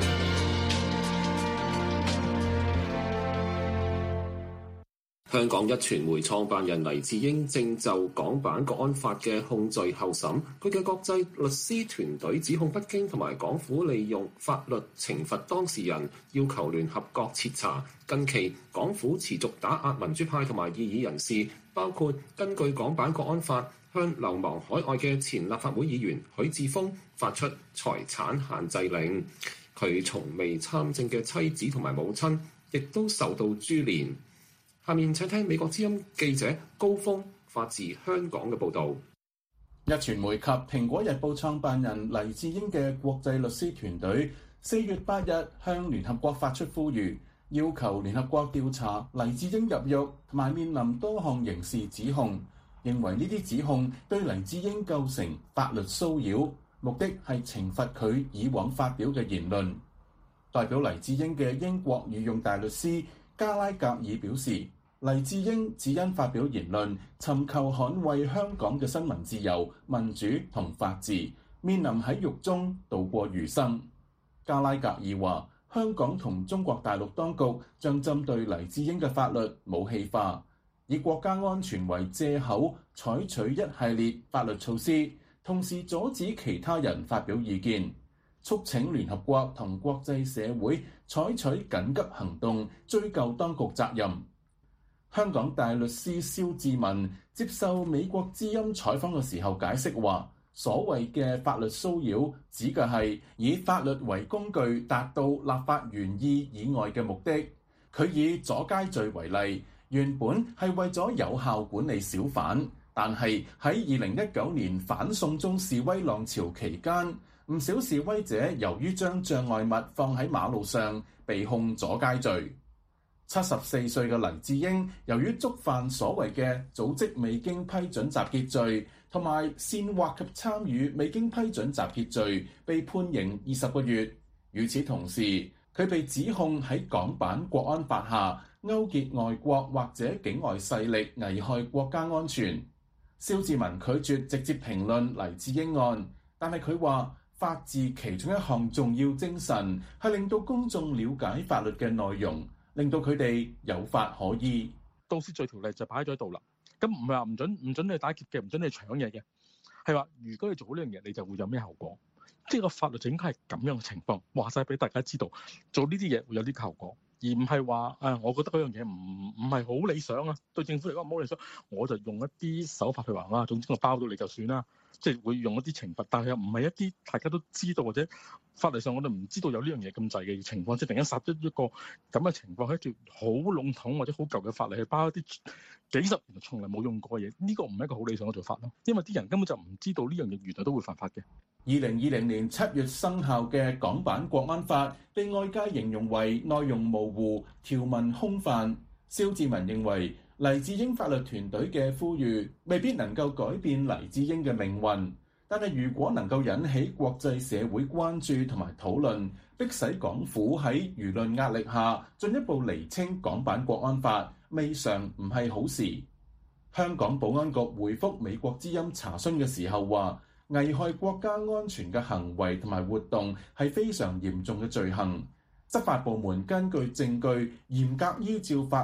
香港一傳媒創辦人黎智英正就港版國安法嘅控罪候審，佢嘅國際律師團隊指控北京同埋港府利用法律懲罰當事人，要求聯合國徹查。近期港府持續打壓民主派同埋異議人士，包括根據港版國安法向流亡海外嘅前立法會議員許智峰發出財產限制令。佢從未參政嘅妻子同埋母親亦都受到株連。下面請聽美國之音記者高峰發自香港嘅報導。 壹傳媒及蘋果日報創辦人黎智英嘅國際律師團隊四月八日向聯合國發出呼籲，要求聯合國調查黎智英入獄同埋面臨多項刑事指控，認為呢啲指控對黎智英構成法律騷擾，目的係懲罰佢以往發表嘅言論。代表黎智英嘅英國御用大律師加拉格爾表示，黎智英只因發表言論，尋求捍衛香港嘅新聞自由、民主同法治，面臨喺獄中度過餘生。加拉格爾話，香港同中國大陸當局將針對黎智英嘅法律武器化，以國家安全為藉口，採取一系列法律措施，同時阻止其他人發表意見，促請聯合國同國際社會採取緊急行動，追究當局責任。香港大律師蕭志文接受美國之音採訪嘅時候解釋話，所謂嘅法律騷擾指嘅係以法律為工具達到立法原意以外嘅目的。佢以阻街罪為例，原本係為咗有效管理小販，但係喺二零一九年反送中示威浪潮期間，唔少示威者由於將障礙物放喺馬路上，被控阻街罪。七十四歲嘅黎智英，由於觸犯所謂嘅組織未經批准集結罪同埋煽惑及參與未經批准集結罪，被判刑二十個月。與此同時，佢被指控喺港版國安法下勾結外國或者境外勢力，危害國家安全。蕭志文拒絕直接評論黎智英案，但係佢話法治其中一項重要精神係令到公眾了解法律嘅內容，令到佢哋有法可依。 盜竊罪條例就擺咗喺度啦，咁唔係話唔准唔准你打劫嘅，唔准你搶嘢嘅，係話如果你做好呢樣嘢，你就會有咩後果。即係個法律就應該係咁樣嘅情況，話晒俾大家知道，做呢啲嘢會有呢個後果，而唔係話誒，我覺得嗰樣嘢唔唔係好理想啊，對政府嚟講唔好理想，我就用一啲手法去話啊，總之我包到你就算啦。即係會用一啲懲罰，但係又唔係一啲大家都知道或者法例上我哋唔知道有呢樣嘢咁滯嘅情況，即係突然間殺咗一個咁嘅情況，喺一條好籠統或者好舊嘅法例去包一啲幾十年從來冇用過嘅嘢，呢個唔係一個好理想嘅做法咯。因為啲人根本就唔知道呢樣嘢原來都會犯法嘅。 二零二零年七月生效嘅港版國安法，被外界形容為內容模糊、條文空泛。蕭志文認為，黎智英法律團隊嘅呼籲未必能夠改變黎智英嘅命運，但係如果能夠引起國際社會關注同埋討論，迫使港府喺輿論壓力下進一步釐清港版國安法，未嘗唔係好事。香港保安局回覆美國之音查詢嘅時候話，危害國家安全嘅行為同埋活動係非常嚴重嘅罪行，執法部門根據證據嚴格依照法律，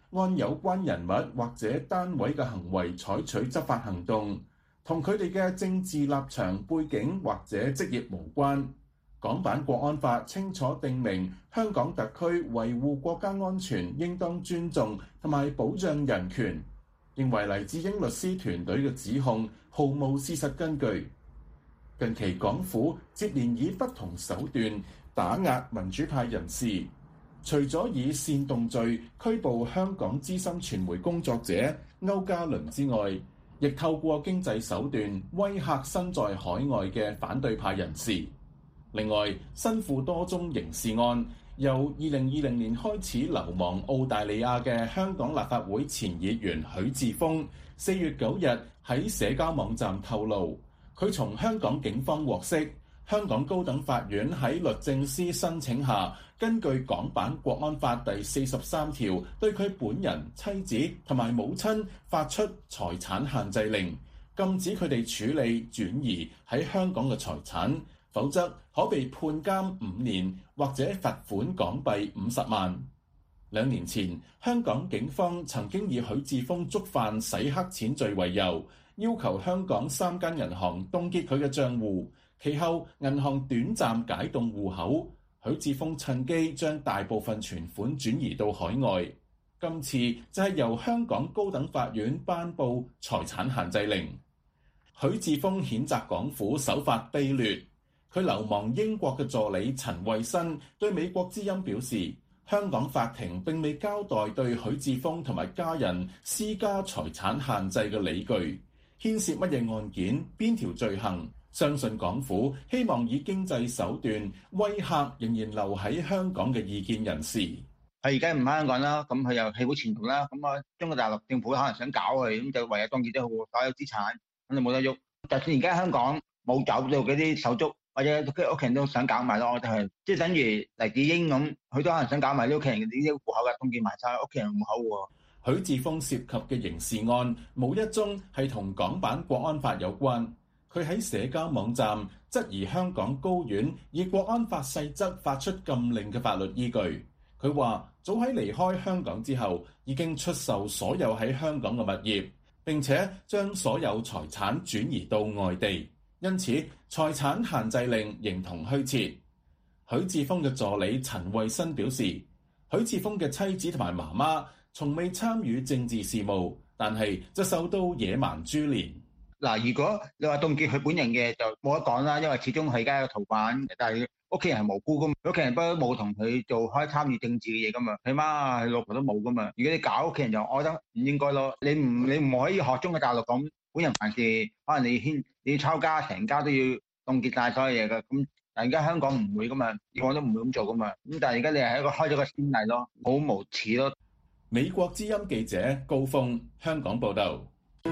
按有關人物或者單位嘅行為採取執法行動，同佢哋嘅政治立場、背景或者職業無關。港版國安法清楚定明，香港特區維護國家安全應當尊重同埋保障人權，認為黎智英律師團隊嘅指控毫無事實根據。近期港府接連以不同手段打壓民主派人士，除咗以煽動罪拘捕香港資深傳媒工作者區家麟之外，亦透過經濟手段威嚇身在海外嘅反對派人士。另外，身負多宗刑事案，由二零二零年開始流亡澳大利亞嘅香港立法會前議員許智峰，四月九日喺社交網站透露，佢從香港警方獲悉，香港高等法院喺律政司申請下，根據港版國安法第四十三條，對佢本人、妻子同埋母親發出財產限制令，禁止佢哋處理轉移喺香港嘅財產，否則可被判監五年或者罰款港幣五十萬。兩年前，香港警方曾經以許智峰觸犯洗黑錢罪為由，要求香港三間銀行凍結佢嘅帳戶，其後銀行短暫解凍戶口，許智峰趁機將大部分存款轉移到海外。今次就係由香港高等法院頒布財產限制令。許智峰譴責港府手法卑劣。佢流亡英國嘅助理陳慧新對美國之音表示，香港法庭並未交代對許智峰同埋家人施加財產限制嘅理據，牽涉乜嘢案件、邊條罪行，相信港府希望以經濟手段威嚇仍然留喺香港嘅異見人士。 佢而家唔喺香港啦，咁佢又戲好前途啦，咁啊中國大陸政府可能想搞佢，咁就唯有凍結咗佢所有資產，咁就冇得喐。就算而家香港冇走到嗰啲手足，或者佢屋企人都想搞埋咯，我覺得係即係等於黎智英咁，佢都可能想搞埋啲屋企人啲戶口嘅，凍結埋晒屋企人戶口喎。 許智峰涉及嘅刑事案冇一宗係同港版國安法有關。佢喺社交網站質疑香港高院以國安法細則發出禁令嘅法律依據。佢話早喺離開香港之後已經出售所有喺香港嘅物業，並且將所有財產轉移到外地。因此，財產限制令形同虛設。許智峰嘅助理陳慧新表示，許智峰嘅妻子同埋媽媽從未參與政治事務，但係就受到野蠻株連。 嗱，如果你話凍結佢本人嘅就冇得講啦，因為始終佢而家有逃犯，但係屋企人係無辜噶嘛，屋企人不都冇同佢做開參與政治嘅嘢噶嘛，起碼佢老婆都冇噶嘛。如果你搞屋企人，就我覺得唔應該咯。你唔你唔可以學中國大陸咁，本人犯事，可能你牽你要抄家，成家都要凍結晒所有嘢噶。咁但係而家香港唔會噶嘛，以往都唔會咁做噶嘛。咁但係而家你係一個開咗個先例咯，好無恥咯。 美國之音記者高峰香港報道。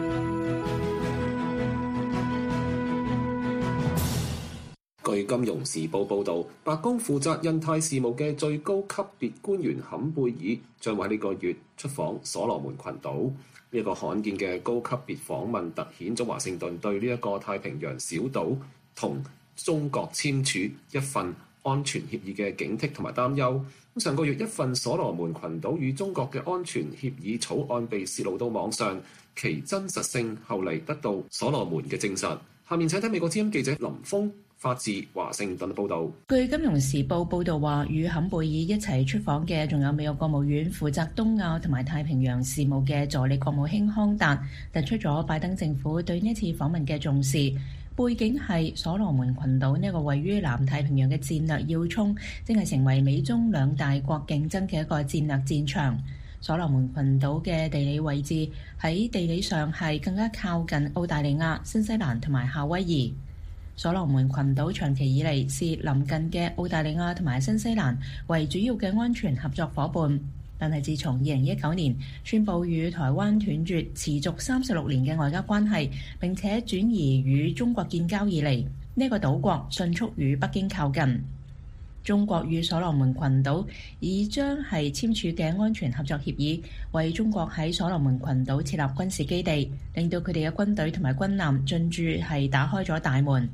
據《金融時報》報導，白宮負責印太事務嘅最高級別官員坎貝爾將會喺呢個月出訪所羅門群島。呢一個罕見嘅高級別訪問，突顯咗華盛頓對呢一個太平洋小島同中國簽署一份安全協議嘅警惕同埋擔憂。上個月一份所羅門群島與中國嘅安全協議草案被泄露到網上，其真實性後嚟得到所羅門嘅證實。下面請睇美國之音記者林峰發自華盛頓報道。 據《金融時報》報道話，與坎貝爾一齊出訪嘅仲有美國國務院負責東亞同埋太平洋事務嘅助理國務卿康達，突出咗拜登政府對呢次訪問嘅重視。背景係所羅門群島呢個位於南太平洋嘅戰略要衝，正係成為美中兩大國競爭嘅一個戰略戰場。所羅門群島嘅地理位置喺地理上係更加靠近澳大利亞、新西蘭同埋夏威夷。所羅門群島長期以嚟視鄰近嘅澳大利亞同埋新西蘭為主要嘅安全合作伙伴，但係自從二零一九年宣布與台灣斷絕持續三十六年嘅外交關係，並且轉移與中國建交以嚟，呢個島國迅速與北京靠近。中國與所羅門群島已將係簽署嘅安全合作協議，為中國喺所羅門群島設立軍事基地，令到佢哋嘅軍隊同埋軍艦進駐係打開咗大門。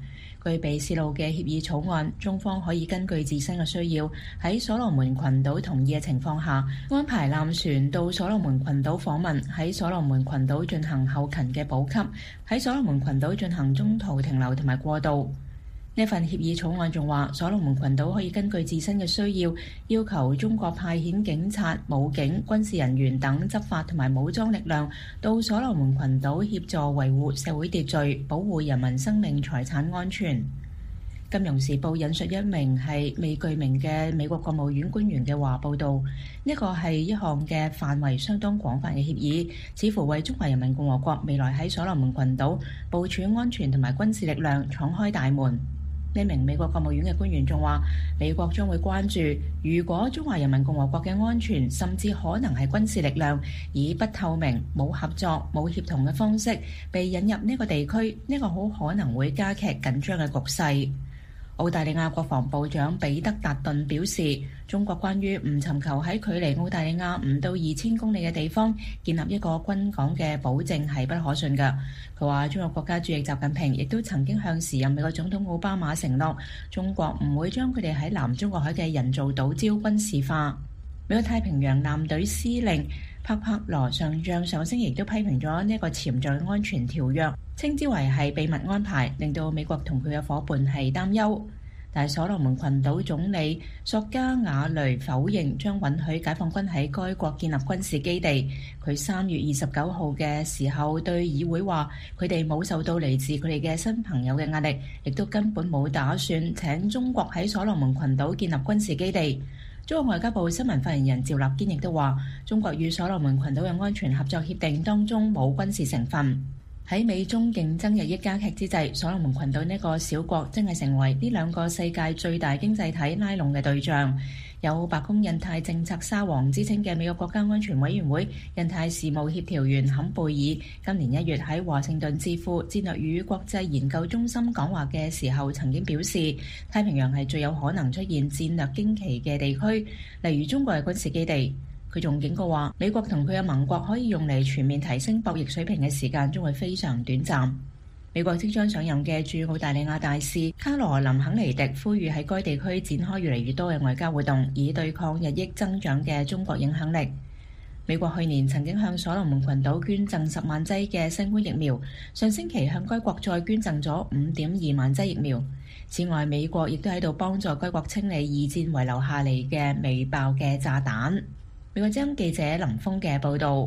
據被泄露嘅協議草案，中方可以根據自身嘅需要，喺所羅門群島同意嘅情況下，安排艦船到所羅門群島訪問，喺所羅門群島進行後勤嘅補給，喺所羅門群島進行中途停留同埋過渡。呢份協議草案仲話，所羅門群島可以根據自身嘅需要，要求中國派遣警察、武警、軍事人員等執法同埋武裝力量到所羅門群島協助維護社會秩序，保護人民生命財產安全。金融時報引述一名係未具名嘅美國國務院官員嘅話報導，呢個係一項嘅範圍相當廣泛嘅協議，似乎為中華人民共和國未來喺所羅門群島部署安全同埋軍事力量敞開大門。呢名美國國務院嘅官員仲話，美國將會關注，如果中華人民共和國嘅安全甚至可能係軍事力量以不透明、冇合作、冇協同嘅方式被引入呢個地區，呢個好可能會加劇緊張嘅局勢。澳大利亞國防部長彼得達頓表示，中國關於唔尋求喺距離澳大利亞唔到二千公里嘅地方建立一個軍港嘅保證係不可信嘅。佢話，中國國家主席習近平亦都曾經向時任美國總統奧巴馬承諾，中國唔會將佢哋喺南中國海嘅人造島礁軍事化。美國太平洋艦隊司令帕帕羅上將上星期亦都批評咗呢一個潛在安全條約，稱之為係秘密安排，令到美國同佢嘅夥伴係擔憂。但係所羅門群島總理索加瓦雷否認將允許解放軍喺該國建立軍事基地。佢三月二十九號嘅時候對議會話，佢哋冇受到嚟自佢哋嘅新朋友嘅壓力，亦都根本冇打算請中國喺所羅門群島建立軍事基地。中國外交部新聞發言人趙立堅亦都話，中國與所羅門群島嘅安全合作協定當中冇軍事成分。喺美中競爭日益加劇之際，所羅門群島呢個小國真係成為呢兩個世界最大經濟體拉攏嘅對象。有白宮印太政策沙皇之稱嘅美國國家安全委員會印太事務協調員坎貝爾，今年一月喺華盛頓智庫戰略與國際研究中心講話嘅時候，曾經表示，太平洋係最有可能出現戰略驚奇嘅地區，例如中國嘅軍事基地。佢仲警告話，美國同佢嘅盟國可以用嚟全面提升博弈水平嘅時間將會非常短暫。美國即將上任嘅駐澳大利亞大使卡羅琳肯尼迪呼籲喺該地區展開越嚟越多嘅外交活動，以對抗日益增長嘅中國影響力。美國去年曾經向所羅門群島捐贈十萬劑嘅新冠疫苗，上星期向該國再捐贈咗五點二萬劑疫苗。此外，美國亦都喺度幫助該國清理二戰遺留下嚟嘅未爆嘅炸彈。美國之音記者林峰嘅報導。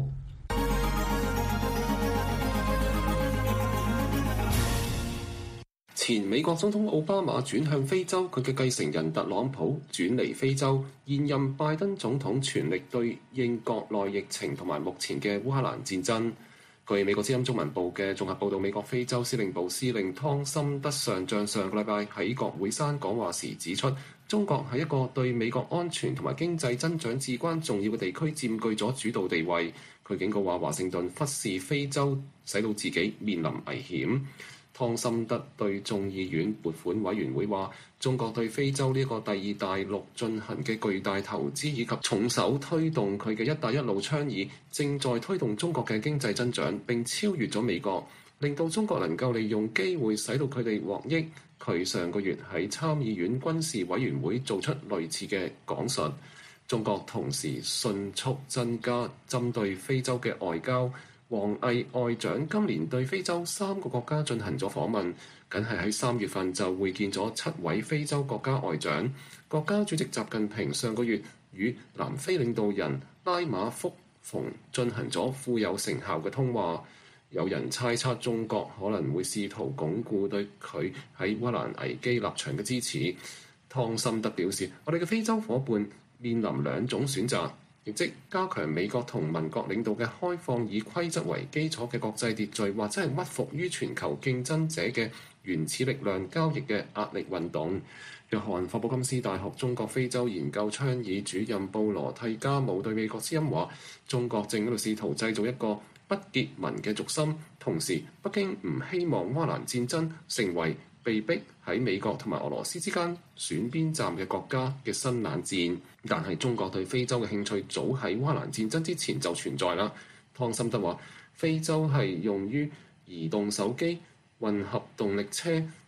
前美國總統奧巴馬轉向非洲，佢嘅繼承人特朗普轉離非洲，現任拜登總統全力對應國內疫情同埋目前嘅烏克蘭戰爭。據美國之音中文部嘅綜合報導，美國非洲司令部司令湯森德上將上個禮拜喺國會山講話時指出，中國喺一個對美國安全同埋經濟增長至關重要嘅地區佔據咗主導地位。佢警告話，華盛頓忽視非洲，使到自己面臨危險。湯森德對眾議院撥款委員會話，中國對非洲呢個第二大陸進行嘅巨大投資以及重手推動佢嘅一帶一路倡議，正在推動中國嘅經濟增長並超越咗美國，令到中國能夠利用機會使到佢哋獲益。佢上個月喺參議院軍事委員會做出類似嘅講述。中國同時迅速增加針對非洲嘅外交。王毅外長今年對非洲三個國家進行咗訪問，僅係喺三月份就會見咗七位非洲國家外長。國家主席習近平上個月與南非領導人拉馬福蓬進行咗富有成效嘅通話。有人猜測中國可能會試圖鞏固對佢喺烏克蘭危機立場嘅支持。湯森德表示，我哋嘅非洲伙伴面臨兩種選擇，亦即加強美國同盟國領導嘅開放以規則為基礎嘅國際秩序，或者係屈服於全球競爭者嘅原始力量交易嘅壓力運動。約翰霍普金斯大學中國非洲研究倡議主任布羅蒂加姆對美國之音話，中國正喺度試圖製造一個不結盟嘅軸心，同時北京唔希望烏克蘭戰爭成為被逼喺美國同埋俄羅斯之間選邊站嘅國家嘅新冷戰。但係中國對非洲嘅興趣早喺烏克蘭戰爭之前就存在啦。湯森德話，非洲係用於移動手機、混合動力車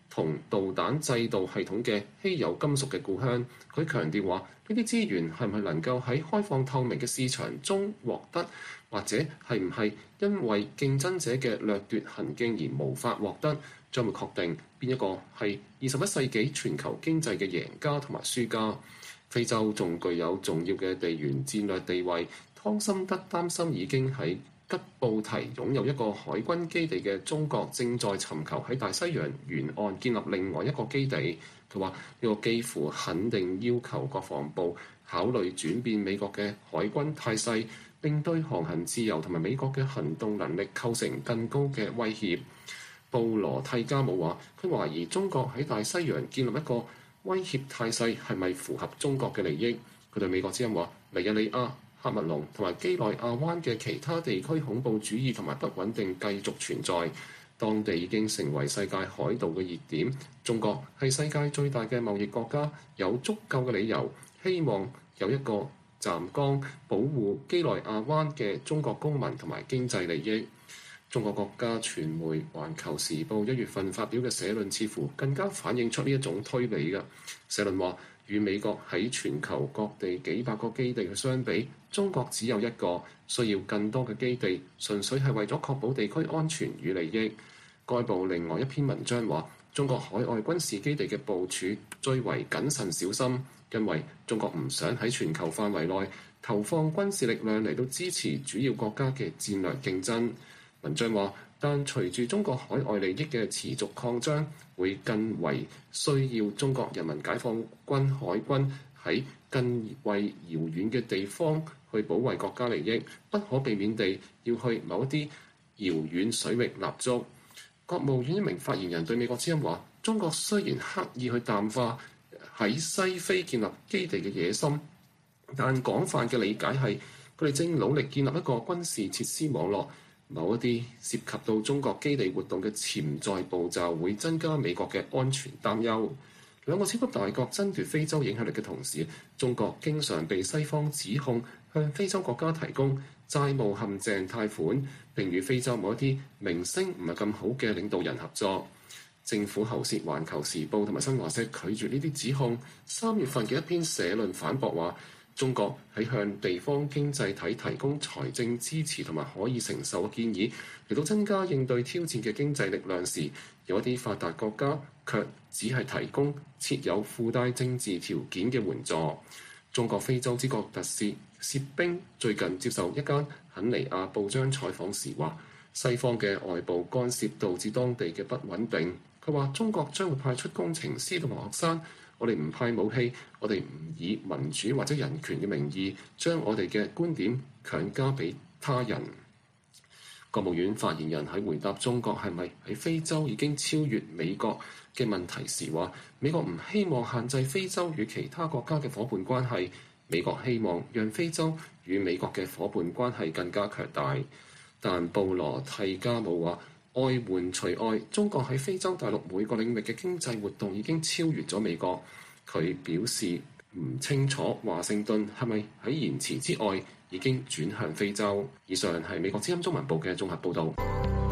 同導彈制導系統嘅稀有金屬嘅故鄉。佢強調話：呢啲資源係唔係能夠喺開放透明嘅市場中獲得，或者係唔係因為競爭者嘅掠奪行徑而無法獲得，將會確定邊一個係二十一世紀全球經濟嘅贏家同埋輸家。非洲仲具有重要嘅地緣戰略地位，湯森德擔心已經喺吉布提擁有一個海軍基地嘅中國正在尋求喺大西洋沿岸建立另外一個基地。佢話呢個幾乎肯定要求國防部考慮轉變美國嘅海軍態勢，並對航行自由同埋美國嘅行動能力構成更高嘅威脅。布羅蒂加姆話：佢懷疑中國喺大西洋建立一個威脅態勢係咪符合中國嘅利益？佢對美國之音話：尼日利亞、喀麥隆同埋幾內亞灣嘅其他地區恐怖主義同埋不穩定繼續存在，當地已經成為世界海盜嘅熱點。中國係世界最大嘅貿易國家，有足夠嘅理由希望有一個站崗保護幾內亞灣嘅中國公民同埋經濟利益。中國國家傳媒《環球時報》一月份發表嘅社論似乎更加反映出呢一種推理嘅。社論話：與美國喺全球各地幾百個基地嘅相比，中國只有一個，需要更多嘅基地，純粹係為咗確保地區安全與利益。該報另外一篇文章話：中國海外軍事基地嘅部署最為謹慎小心，因為中國唔想喺全球範圍內投放軍事力量嚟到支持主要國家嘅戰略競爭。文章話，但隨住中國海外利益嘅持續擴張，會更為需要中國人民解放軍海軍喺更為遙遠嘅地方去保衛國家利益，不可避免地要去某一啲遙遠水域立足。國務院一名發言人對美國之音話：中國雖然刻意去淡化喺西非建立基地嘅野心，但廣泛嘅理解係佢哋正努力建立一個軍事設施網絡。某一啲涉及到中國基地活動嘅潛在步驟會增加美國嘅安全擔憂。兩個超級大國爭奪非洲影響力嘅同時，中國經常被西方指控向非洲國家提供債務陷阱貸款，並與非洲某一啲名聲唔係咁好嘅領導人合作。政府喉舌《環球時報》同埋新華社拒絕呢啲指控。三月份嘅一篇社論反駁話，中國喺向地方經濟體提供財政支持同埋可以承受嘅建議，嚟到增加應對挑戰嘅經濟力量時，有一啲發達國家卻只係提供設有附帶政治條件嘅援助。中國非洲之國特使薛冰最近接受一間肯尼亞報章採訪時話，西方嘅外部干涉導致當地嘅不穩定。佢話中國將會派出工程師同埋學生。我哋唔派武器，我哋唔以民主或者人權嘅名義將我哋嘅觀點強加俾他人。國務院發言人喺回答中國係咪喺非洲已經超越美國嘅問題時話：美國唔希望限制非洲與其他國家嘅伙伴關係，美國希望讓非洲與美國嘅伙伴關係更加強大。但布羅蒂加姆話：外援除外，中國喺非洲大陸每個領域嘅經濟活動已經超越咗美國。佢表示唔清楚華盛頓係咪喺言辭之外已經轉向非洲。以上係美國之音中文部嘅綜合報導。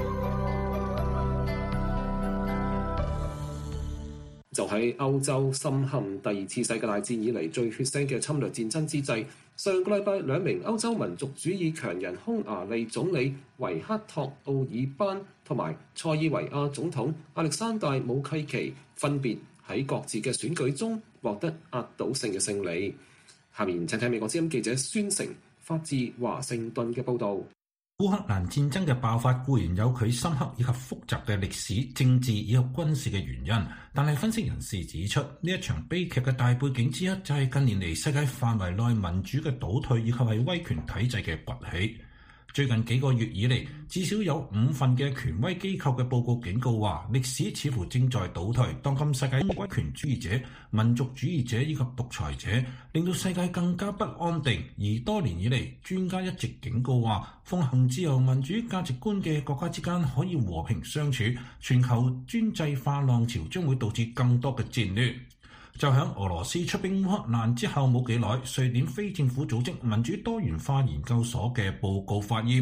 就喺歐洲深陷第二次世界大戰以嚟最血腥嘅侵略戰爭之際，上個禮拜兩名歐洲民族主義強人匈牙利總理維克托·奧爾班同埋塞爾維亞總統亞歷山大·武契奇分別喺各自嘅選舉中獲得壓倒性嘅勝利。下面請睇美國之音記者孫成發自華盛頓嘅報導。 烏克蘭戰爭嘅爆發固然有佢深刻以及複雜嘅歷史、政治以及軍事嘅原因，但係分析人士指出，呢一場悲劇嘅大背景之一就係近年嚟世界範圍內民主嘅倒退以及係威權體制嘅崛起。最近幾個月以嚟，至少有五份嘅權威機構嘅報告警告話，歷史似乎正在倒退。當今世界威權主義者、民族主義者以及獨裁者，令到世界更加不安定。而多年以嚟，專家一直警告話，奉行自由民主價值觀嘅國家之間可以和平相處，全球專制化浪潮將會導致更多嘅戰亂。就響俄羅斯出兵烏克蘭之後冇幾耐，瑞典非政府組織民主多元化研究所嘅報告發現，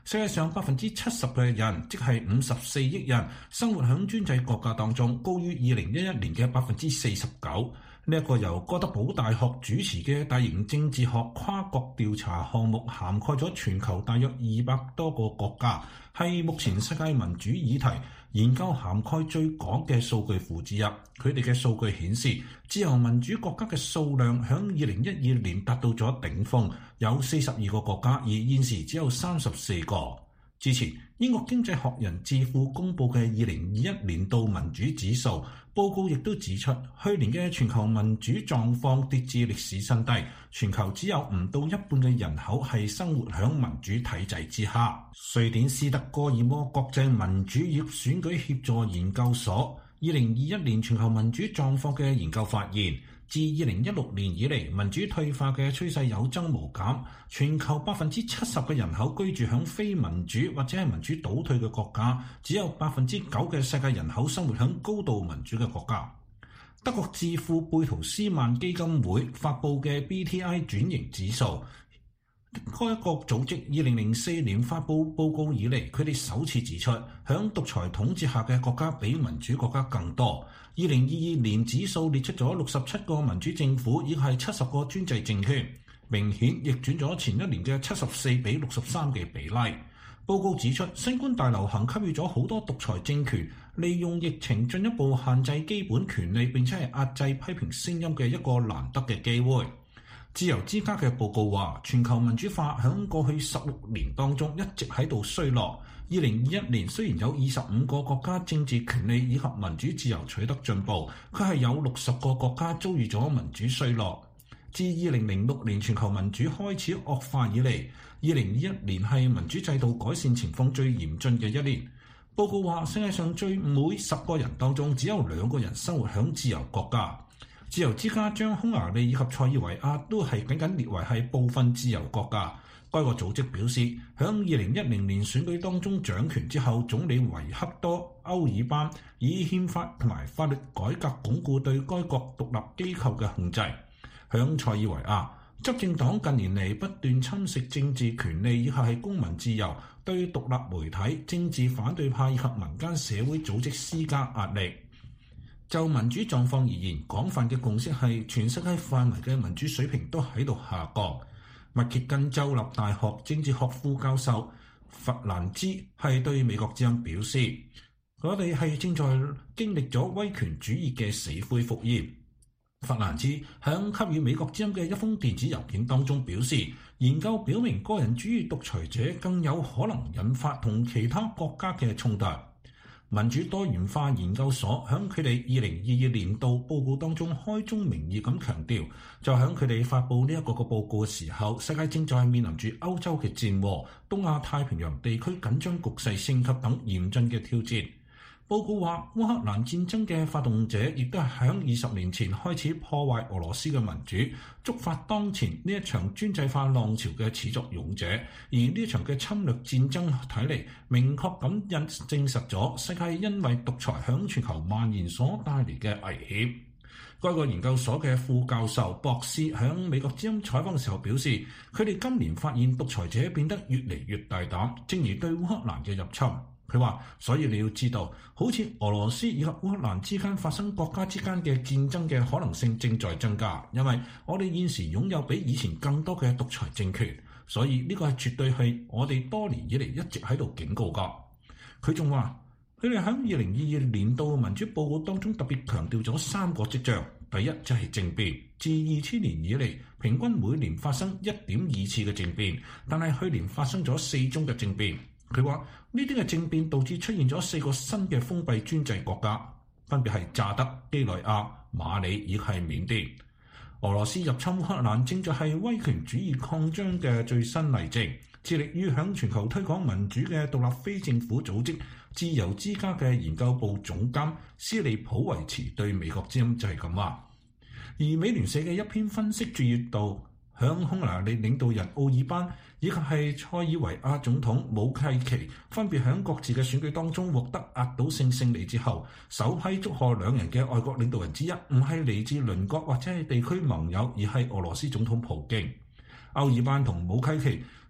世界上百分之七十嘅人，即係五十四億人，生活喺專制國家當中，高於二零一一年嘅百分之四十九。呢一個由哥德堡大學主持嘅大型政治學跨國調查項目，涵蓋咗全球大約二百多個國家，係目前世界民主議題研究涵蓋最廣嘅數據庫之一。佢哋嘅數據顯示，自由民主國家嘅數量響二零一二年達到咗頂峰，有四十二個國家，而現時只有三十四個。之前英國經濟學人智庫公佈嘅二零二一年度民主指數報告亦都指出，去年嘅全球民主狀況跌至歷史新低，全球只有唔到一半嘅人口係生活喺民主體制之下。瑞典斯德哥爾摩國際民主與選舉協助研究所二零二一年全球民主狀況嘅研究發現，自二零一六年以嚟，民主退化嘅趨勢有增無減。全球百分之七十嘅人口居住響非民主或者係民主倒退嘅國家，只有百分之九嘅世界人口生活響高度民主嘅國家。德國智庫貝圖斯曼基金會發布嘅 B T I 轉型指數，該一個組織二零零四年發布報告以嚟，佢哋首次指出，響獨裁統治下嘅國家比民主國家更多。二零二二年指數列出咗六十七個民主政府，亦係七十個專制政權，明顯逆轉咗前一年嘅七十四比六十三嘅比例。報告指出，新冠大流行給予咗好多獨裁政權利用疫情進一步限制基本權利並且係壓制批評聲音嘅一個難得嘅機會。自由之家嘅報告話，全球民主化喺過去十六年當中一直喺度衰落。二零二一年雖然有二十五個國家政治權利以及民主自由取得進步，佢係有六十個國家遭遇咗民主衰落。自二零零六年全球民主開始惡化以嚟，二零二一年係民主制度改善情況最嚴峻嘅一年。報告話，世界上最每十個人當中只有兩個人生活喺自由國家。自由之家將匈牙利以及塞爾維亞都係僅僅列為係部分自由國家。該個組織表示，響二零一零年選舉當中掌權之後，總理維克多·歐爾班以憲法同埋法律改革鞏固對該國獨立機構嘅控制。響塞爾維亞，執政黨近年嚟不斷侵蝕政治權利以及係公民自由，對獨立媒體、政治反對派以及民間社會組織施加壓力。就民主狀況而言，廣泛嘅共識係全世界範圍嘅民主水平都喺度下降。密歇根州立大學政治學副教授弗蘭茲係對美國之音表示，我哋係正在經歷咗威權主義嘅死灰復燃。弗蘭茲響給予美國之音嘅一封電子郵件當中表示，研究表明個人主義獨裁者更有可能引發同其他國家嘅衝突。民主多元化研究所喺佢哋二零二二年度報告當中開宗明義咁強調，就喺佢哋發布呢一個個報告嘅時候，世界正在面臨住歐洲嘅戰禍、東亞太平洋地區緊張局勢升級等嚴峻嘅挑戰。報告話，烏克蘭戰爭嘅發動者亦都係喺二十年前開始破壞俄羅斯嘅民主，觸發當前呢一場專制化浪潮嘅始作俑者。而呢一場嘅侵略戰爭睇嚟，明確咁印證實咗世界因為獨裁響全球蔓延所帶嚟嘅危險。該個研究所嘅副教授博士喺美國之音採訪嘅時候表示，佢哋今年發現獨裁者變得越嚟越大膽，正如對烏克蘭嘅入侵。佢話，所以你要知道，好似俄羅斯以及烏克蘭之間發生國家之間嘅戰爭嘅可能性正在增加，因為我哋現時擁有比以前更多嘅獨裁政權，所以呢個係絕對係我哋多年以嚟一直喺度警告㗎。佢仲話，佢哋喺二零二二年度民主報告當中特別強調咗三個跡象。第一就係政變，自二千年以嚟，平均每年發生一點二次嘅政變，但係去年發生咗四宗嘅政變。佢話呢啲嘅政變導致出現咗四個新嘅封閉專制國家，分別係乍得、幾內亞、馬里以及係緬甸。俄羅斯入侵烏克蘭正在係威權主義擴張嘅最新例證。致力於響全球推廣民主嘅獨立非政府組織自由之家嘅研究部總監斯利普維茨對美國之音就係咁話。而美聯社嘅一篇分析注意到，響匈牙利領導人奧爾班以及係塞爾維亞總統武契奇分別響各自嘅選舉當中獲得壓倒性勝利之後，首批祝賀兩人嘅外國領導人之一唔係嚟自鄰國或者係地區盟友，而係俄羅斯總統普京。奧爾班同武契奇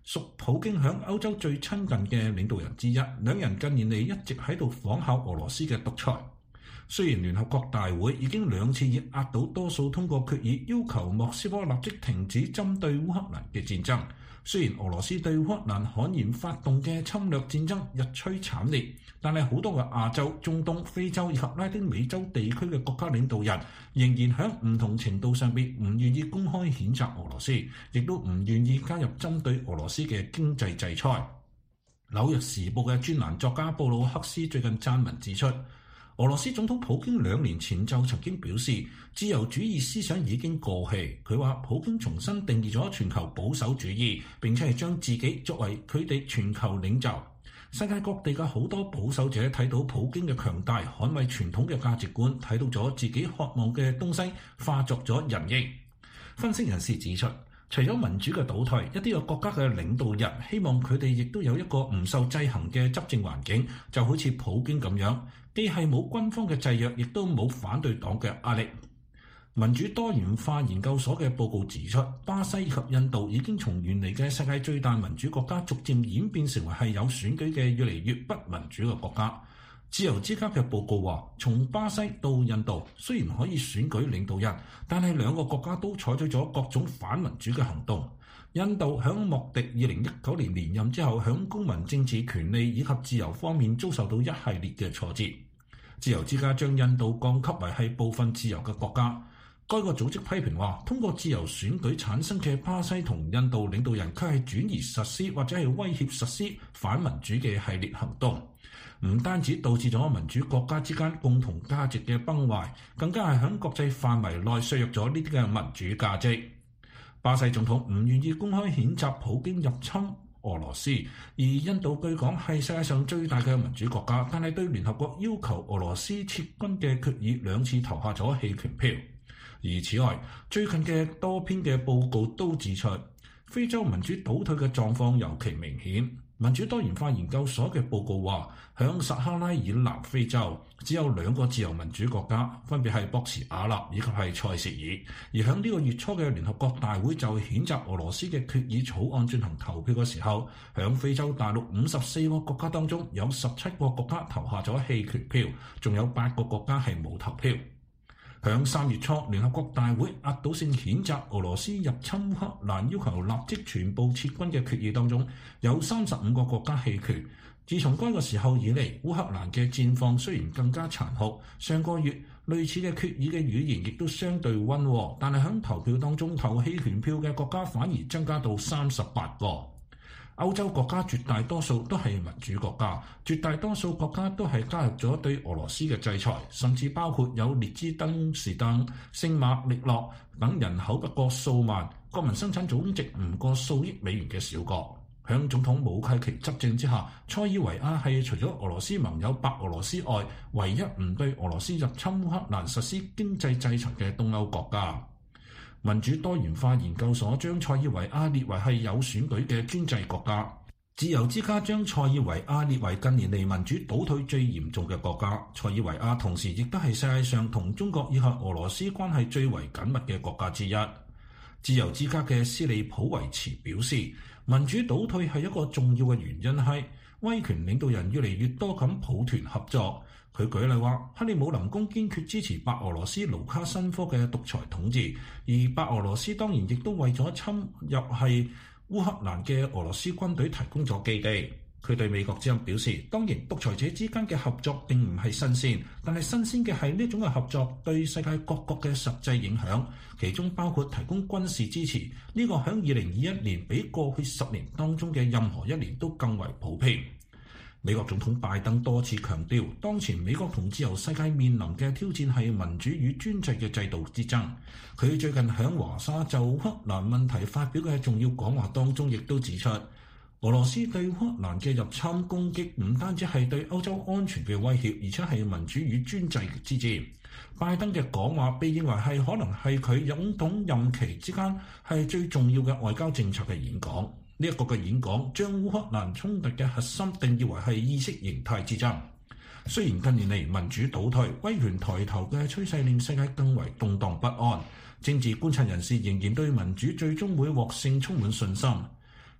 屬普京響歐洲最親近嘅領導人之一。兩人近年嚟一直喺度仿效俄羅斯嘅獨裁。雖然聯合國大會已經兩次以壓倒多數通過決議，要求莫斯科立即停止針對烏克蘭嘅戰爭。雖然俄羅斯對烏克蘭悍然發動嘅侵略戰爭日趨慘烈，但係好多嘅亞洲、中東、非洲以及拉丁美洲地區嘅國家領導人仍然喺唔同程度上邊唔願意公開譴責俄羅斯，亦都唔願意加入針對俄羅斯嘅經濟制裁。紐約時報嘅專欄作家布魯克斯最近撰文指出，俄羅斯總統普京兩年前就曾經表示，自由主義思想已經過氣。佢話普京重新定義咗全球保守主義，並且係將自己作為佢哋全球領袖。世界各地嘅好多保守者睇到普京嘅強大，捍衛傳統嘅價值觀，睇到咗自己渴望嘅東西化作咗人形。分析人士指出，除咗民主嘅倒退，一啲嘅國家嘅領導人希望佢哋亦都有一個唔受制衡嘅執政環境，就好似普京咁樣，既係冇軍方嘅制約，亦都冇反對黨嘅壓力。民主多元化研究所嘅報告指出，巴西以及印度已經從原嚟嘅世界最大民主國家，逐漸演變成為係有選舉嘅越嚟越不民主嘅國家。自由之家嘅報告話，從巴西到印度，雖然可以選舉領導人，但係兩個國家都採取咗各種反民主嘅行動。印度響莫迪二零一九年連任之後，響公民政治權利以及自由方面遭受到一系列嘅挫折。自由之家將印度降級為係部分自由嘅國家。該個組織批評話，通過自由選舉產生嘅巴西同印度領導人卻係轉移實施或者係威脅實施反民主嘅系列行動，唔單止導致咗民主國家之間共同價值嘅崩壞，更加係喺國際範圍內削弱咗呢啲嘅民主價值。巴西總統唔願意公開譴責普京入侵俄羅斯，而印度據講係世界上最大嘅民主國家，但係對聯合國要求俄羅斯撤軍嘅決議兩次投下咗棄權票。而此外，最近嘅多篇嘅報告都指出，非洲民主倒退嘅狀況尤其明顯。民主多元化研究所嘅報告話，響撒哈拉以南非洲只有兩個自由民主國家，分別係博茨瓦納以及係塞舌爾。而響呢個月初嘅聯合國大會就譴責俄羅斯嘅決議草案進行投票嘅時候，響非洲大陸五十四個國家當中，有十七個國家投下咗棄權票，仲有八個國家係冇投票。響三月初，聯合國大會壓倒性譴責俄羅斯入侵烏克蘭，要求立即全部撤軍嘅決議當中，有三十五個國家棄權。自從該個時候以嚟，烏克蘭嘅戰況雖然更加殘酷，上個月類似嘅決議嘅語言亦都相對溫和，但係響投票當中投棄權票嘅國家反而增加到三十八個。歐洲國家絕大多數都係民主國家，絕大多數國家都係加入咗對俄羅斯嘅制裁，甚至包括有列支敦士登、聖馬力諾等人口不過數萬、國民生產總值唔過數億美元嘅小國。響總統武契奇執政之下，塞爾維亞係除咗俄羅斯盟友白俄羅斯外，唯一唔對俄羅斯入侵烏克蘭實施經濟制裁嘅東歐國家。民主多元化研究所將塞爾維亞列為係有選舉嘅專制國家。自由之家將塞爾維亞列為近年嚟民主倒退最嚴重嘅國家。塞爾維亞同時亦都係世界上同中國以及俄羅斯關係最為緊密嘅國家之一。自由之家嘅斯里普維茨表示，民主倒退係一個重要嘅原因係威權領導人越嚟越多咁抱團合作。佢舉例話，克里姆林宮堅決支持白俄羅斯盧卡申科嘅獨裁統治，而白俄羅斯當然亦都為咗侵入係烏克蘭嘅俄羅斯軍隊提供咗基地。佢對美國之音表示，當然獨裁者之間嘅合作並唔係新鮮，但係新鮮嘅係呢種嘅合作對世界各國嘅實際影響，其中包括提供軍事支持。呢個喺二零二一年比過去十年當中嘅任何一年都更為普遍。美國總統拜登多次強調，當前美國同自由世界面臨嘅挑戰係民主與專制嘅制度之爭。佢最近喺華沙就烏克蘭問題發表嘅重要講話當中，亦都指出，俄羅斯對烏克蘭嘅入侵攻擊唔單止係對歐洲安全嘅威脅，而且係民主與專制之戰。拜登嘅講話被認為係可能係佢總統任期之間係最重要嘅外交政策嘅演講。呢一個嘅演講將烏克蘭衝突嘅核心定義為係意識形態之爭。雖然近年嚟民主倒退、威權抬頭嘅趨勢令世界更為動盪不安，政治觀察人士仍然對民主最終會獲勝充滿信心。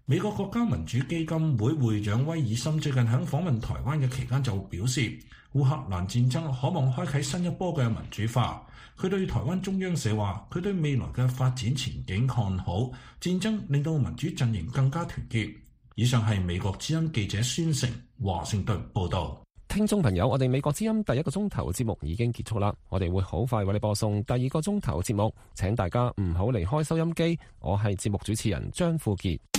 美國國家民主基金會會長威爾森最近喺訪問台灣嘅期間就表示，烏克蘭戰爭可望開啟新一波嘅民主化。佢對台灣中央社話，佢對未來嘅發展前景看好，戰爭令到民主陣營更加團結。以上係美國之音記者孫成華盛頓報道。 聽眾朋友，我哋美國之音第一個鐘頭節目已經結束啦，我哋會好快為你播送第二個鐘頭節目，請大家唔好離開收音機。我係節目主持人張富傑。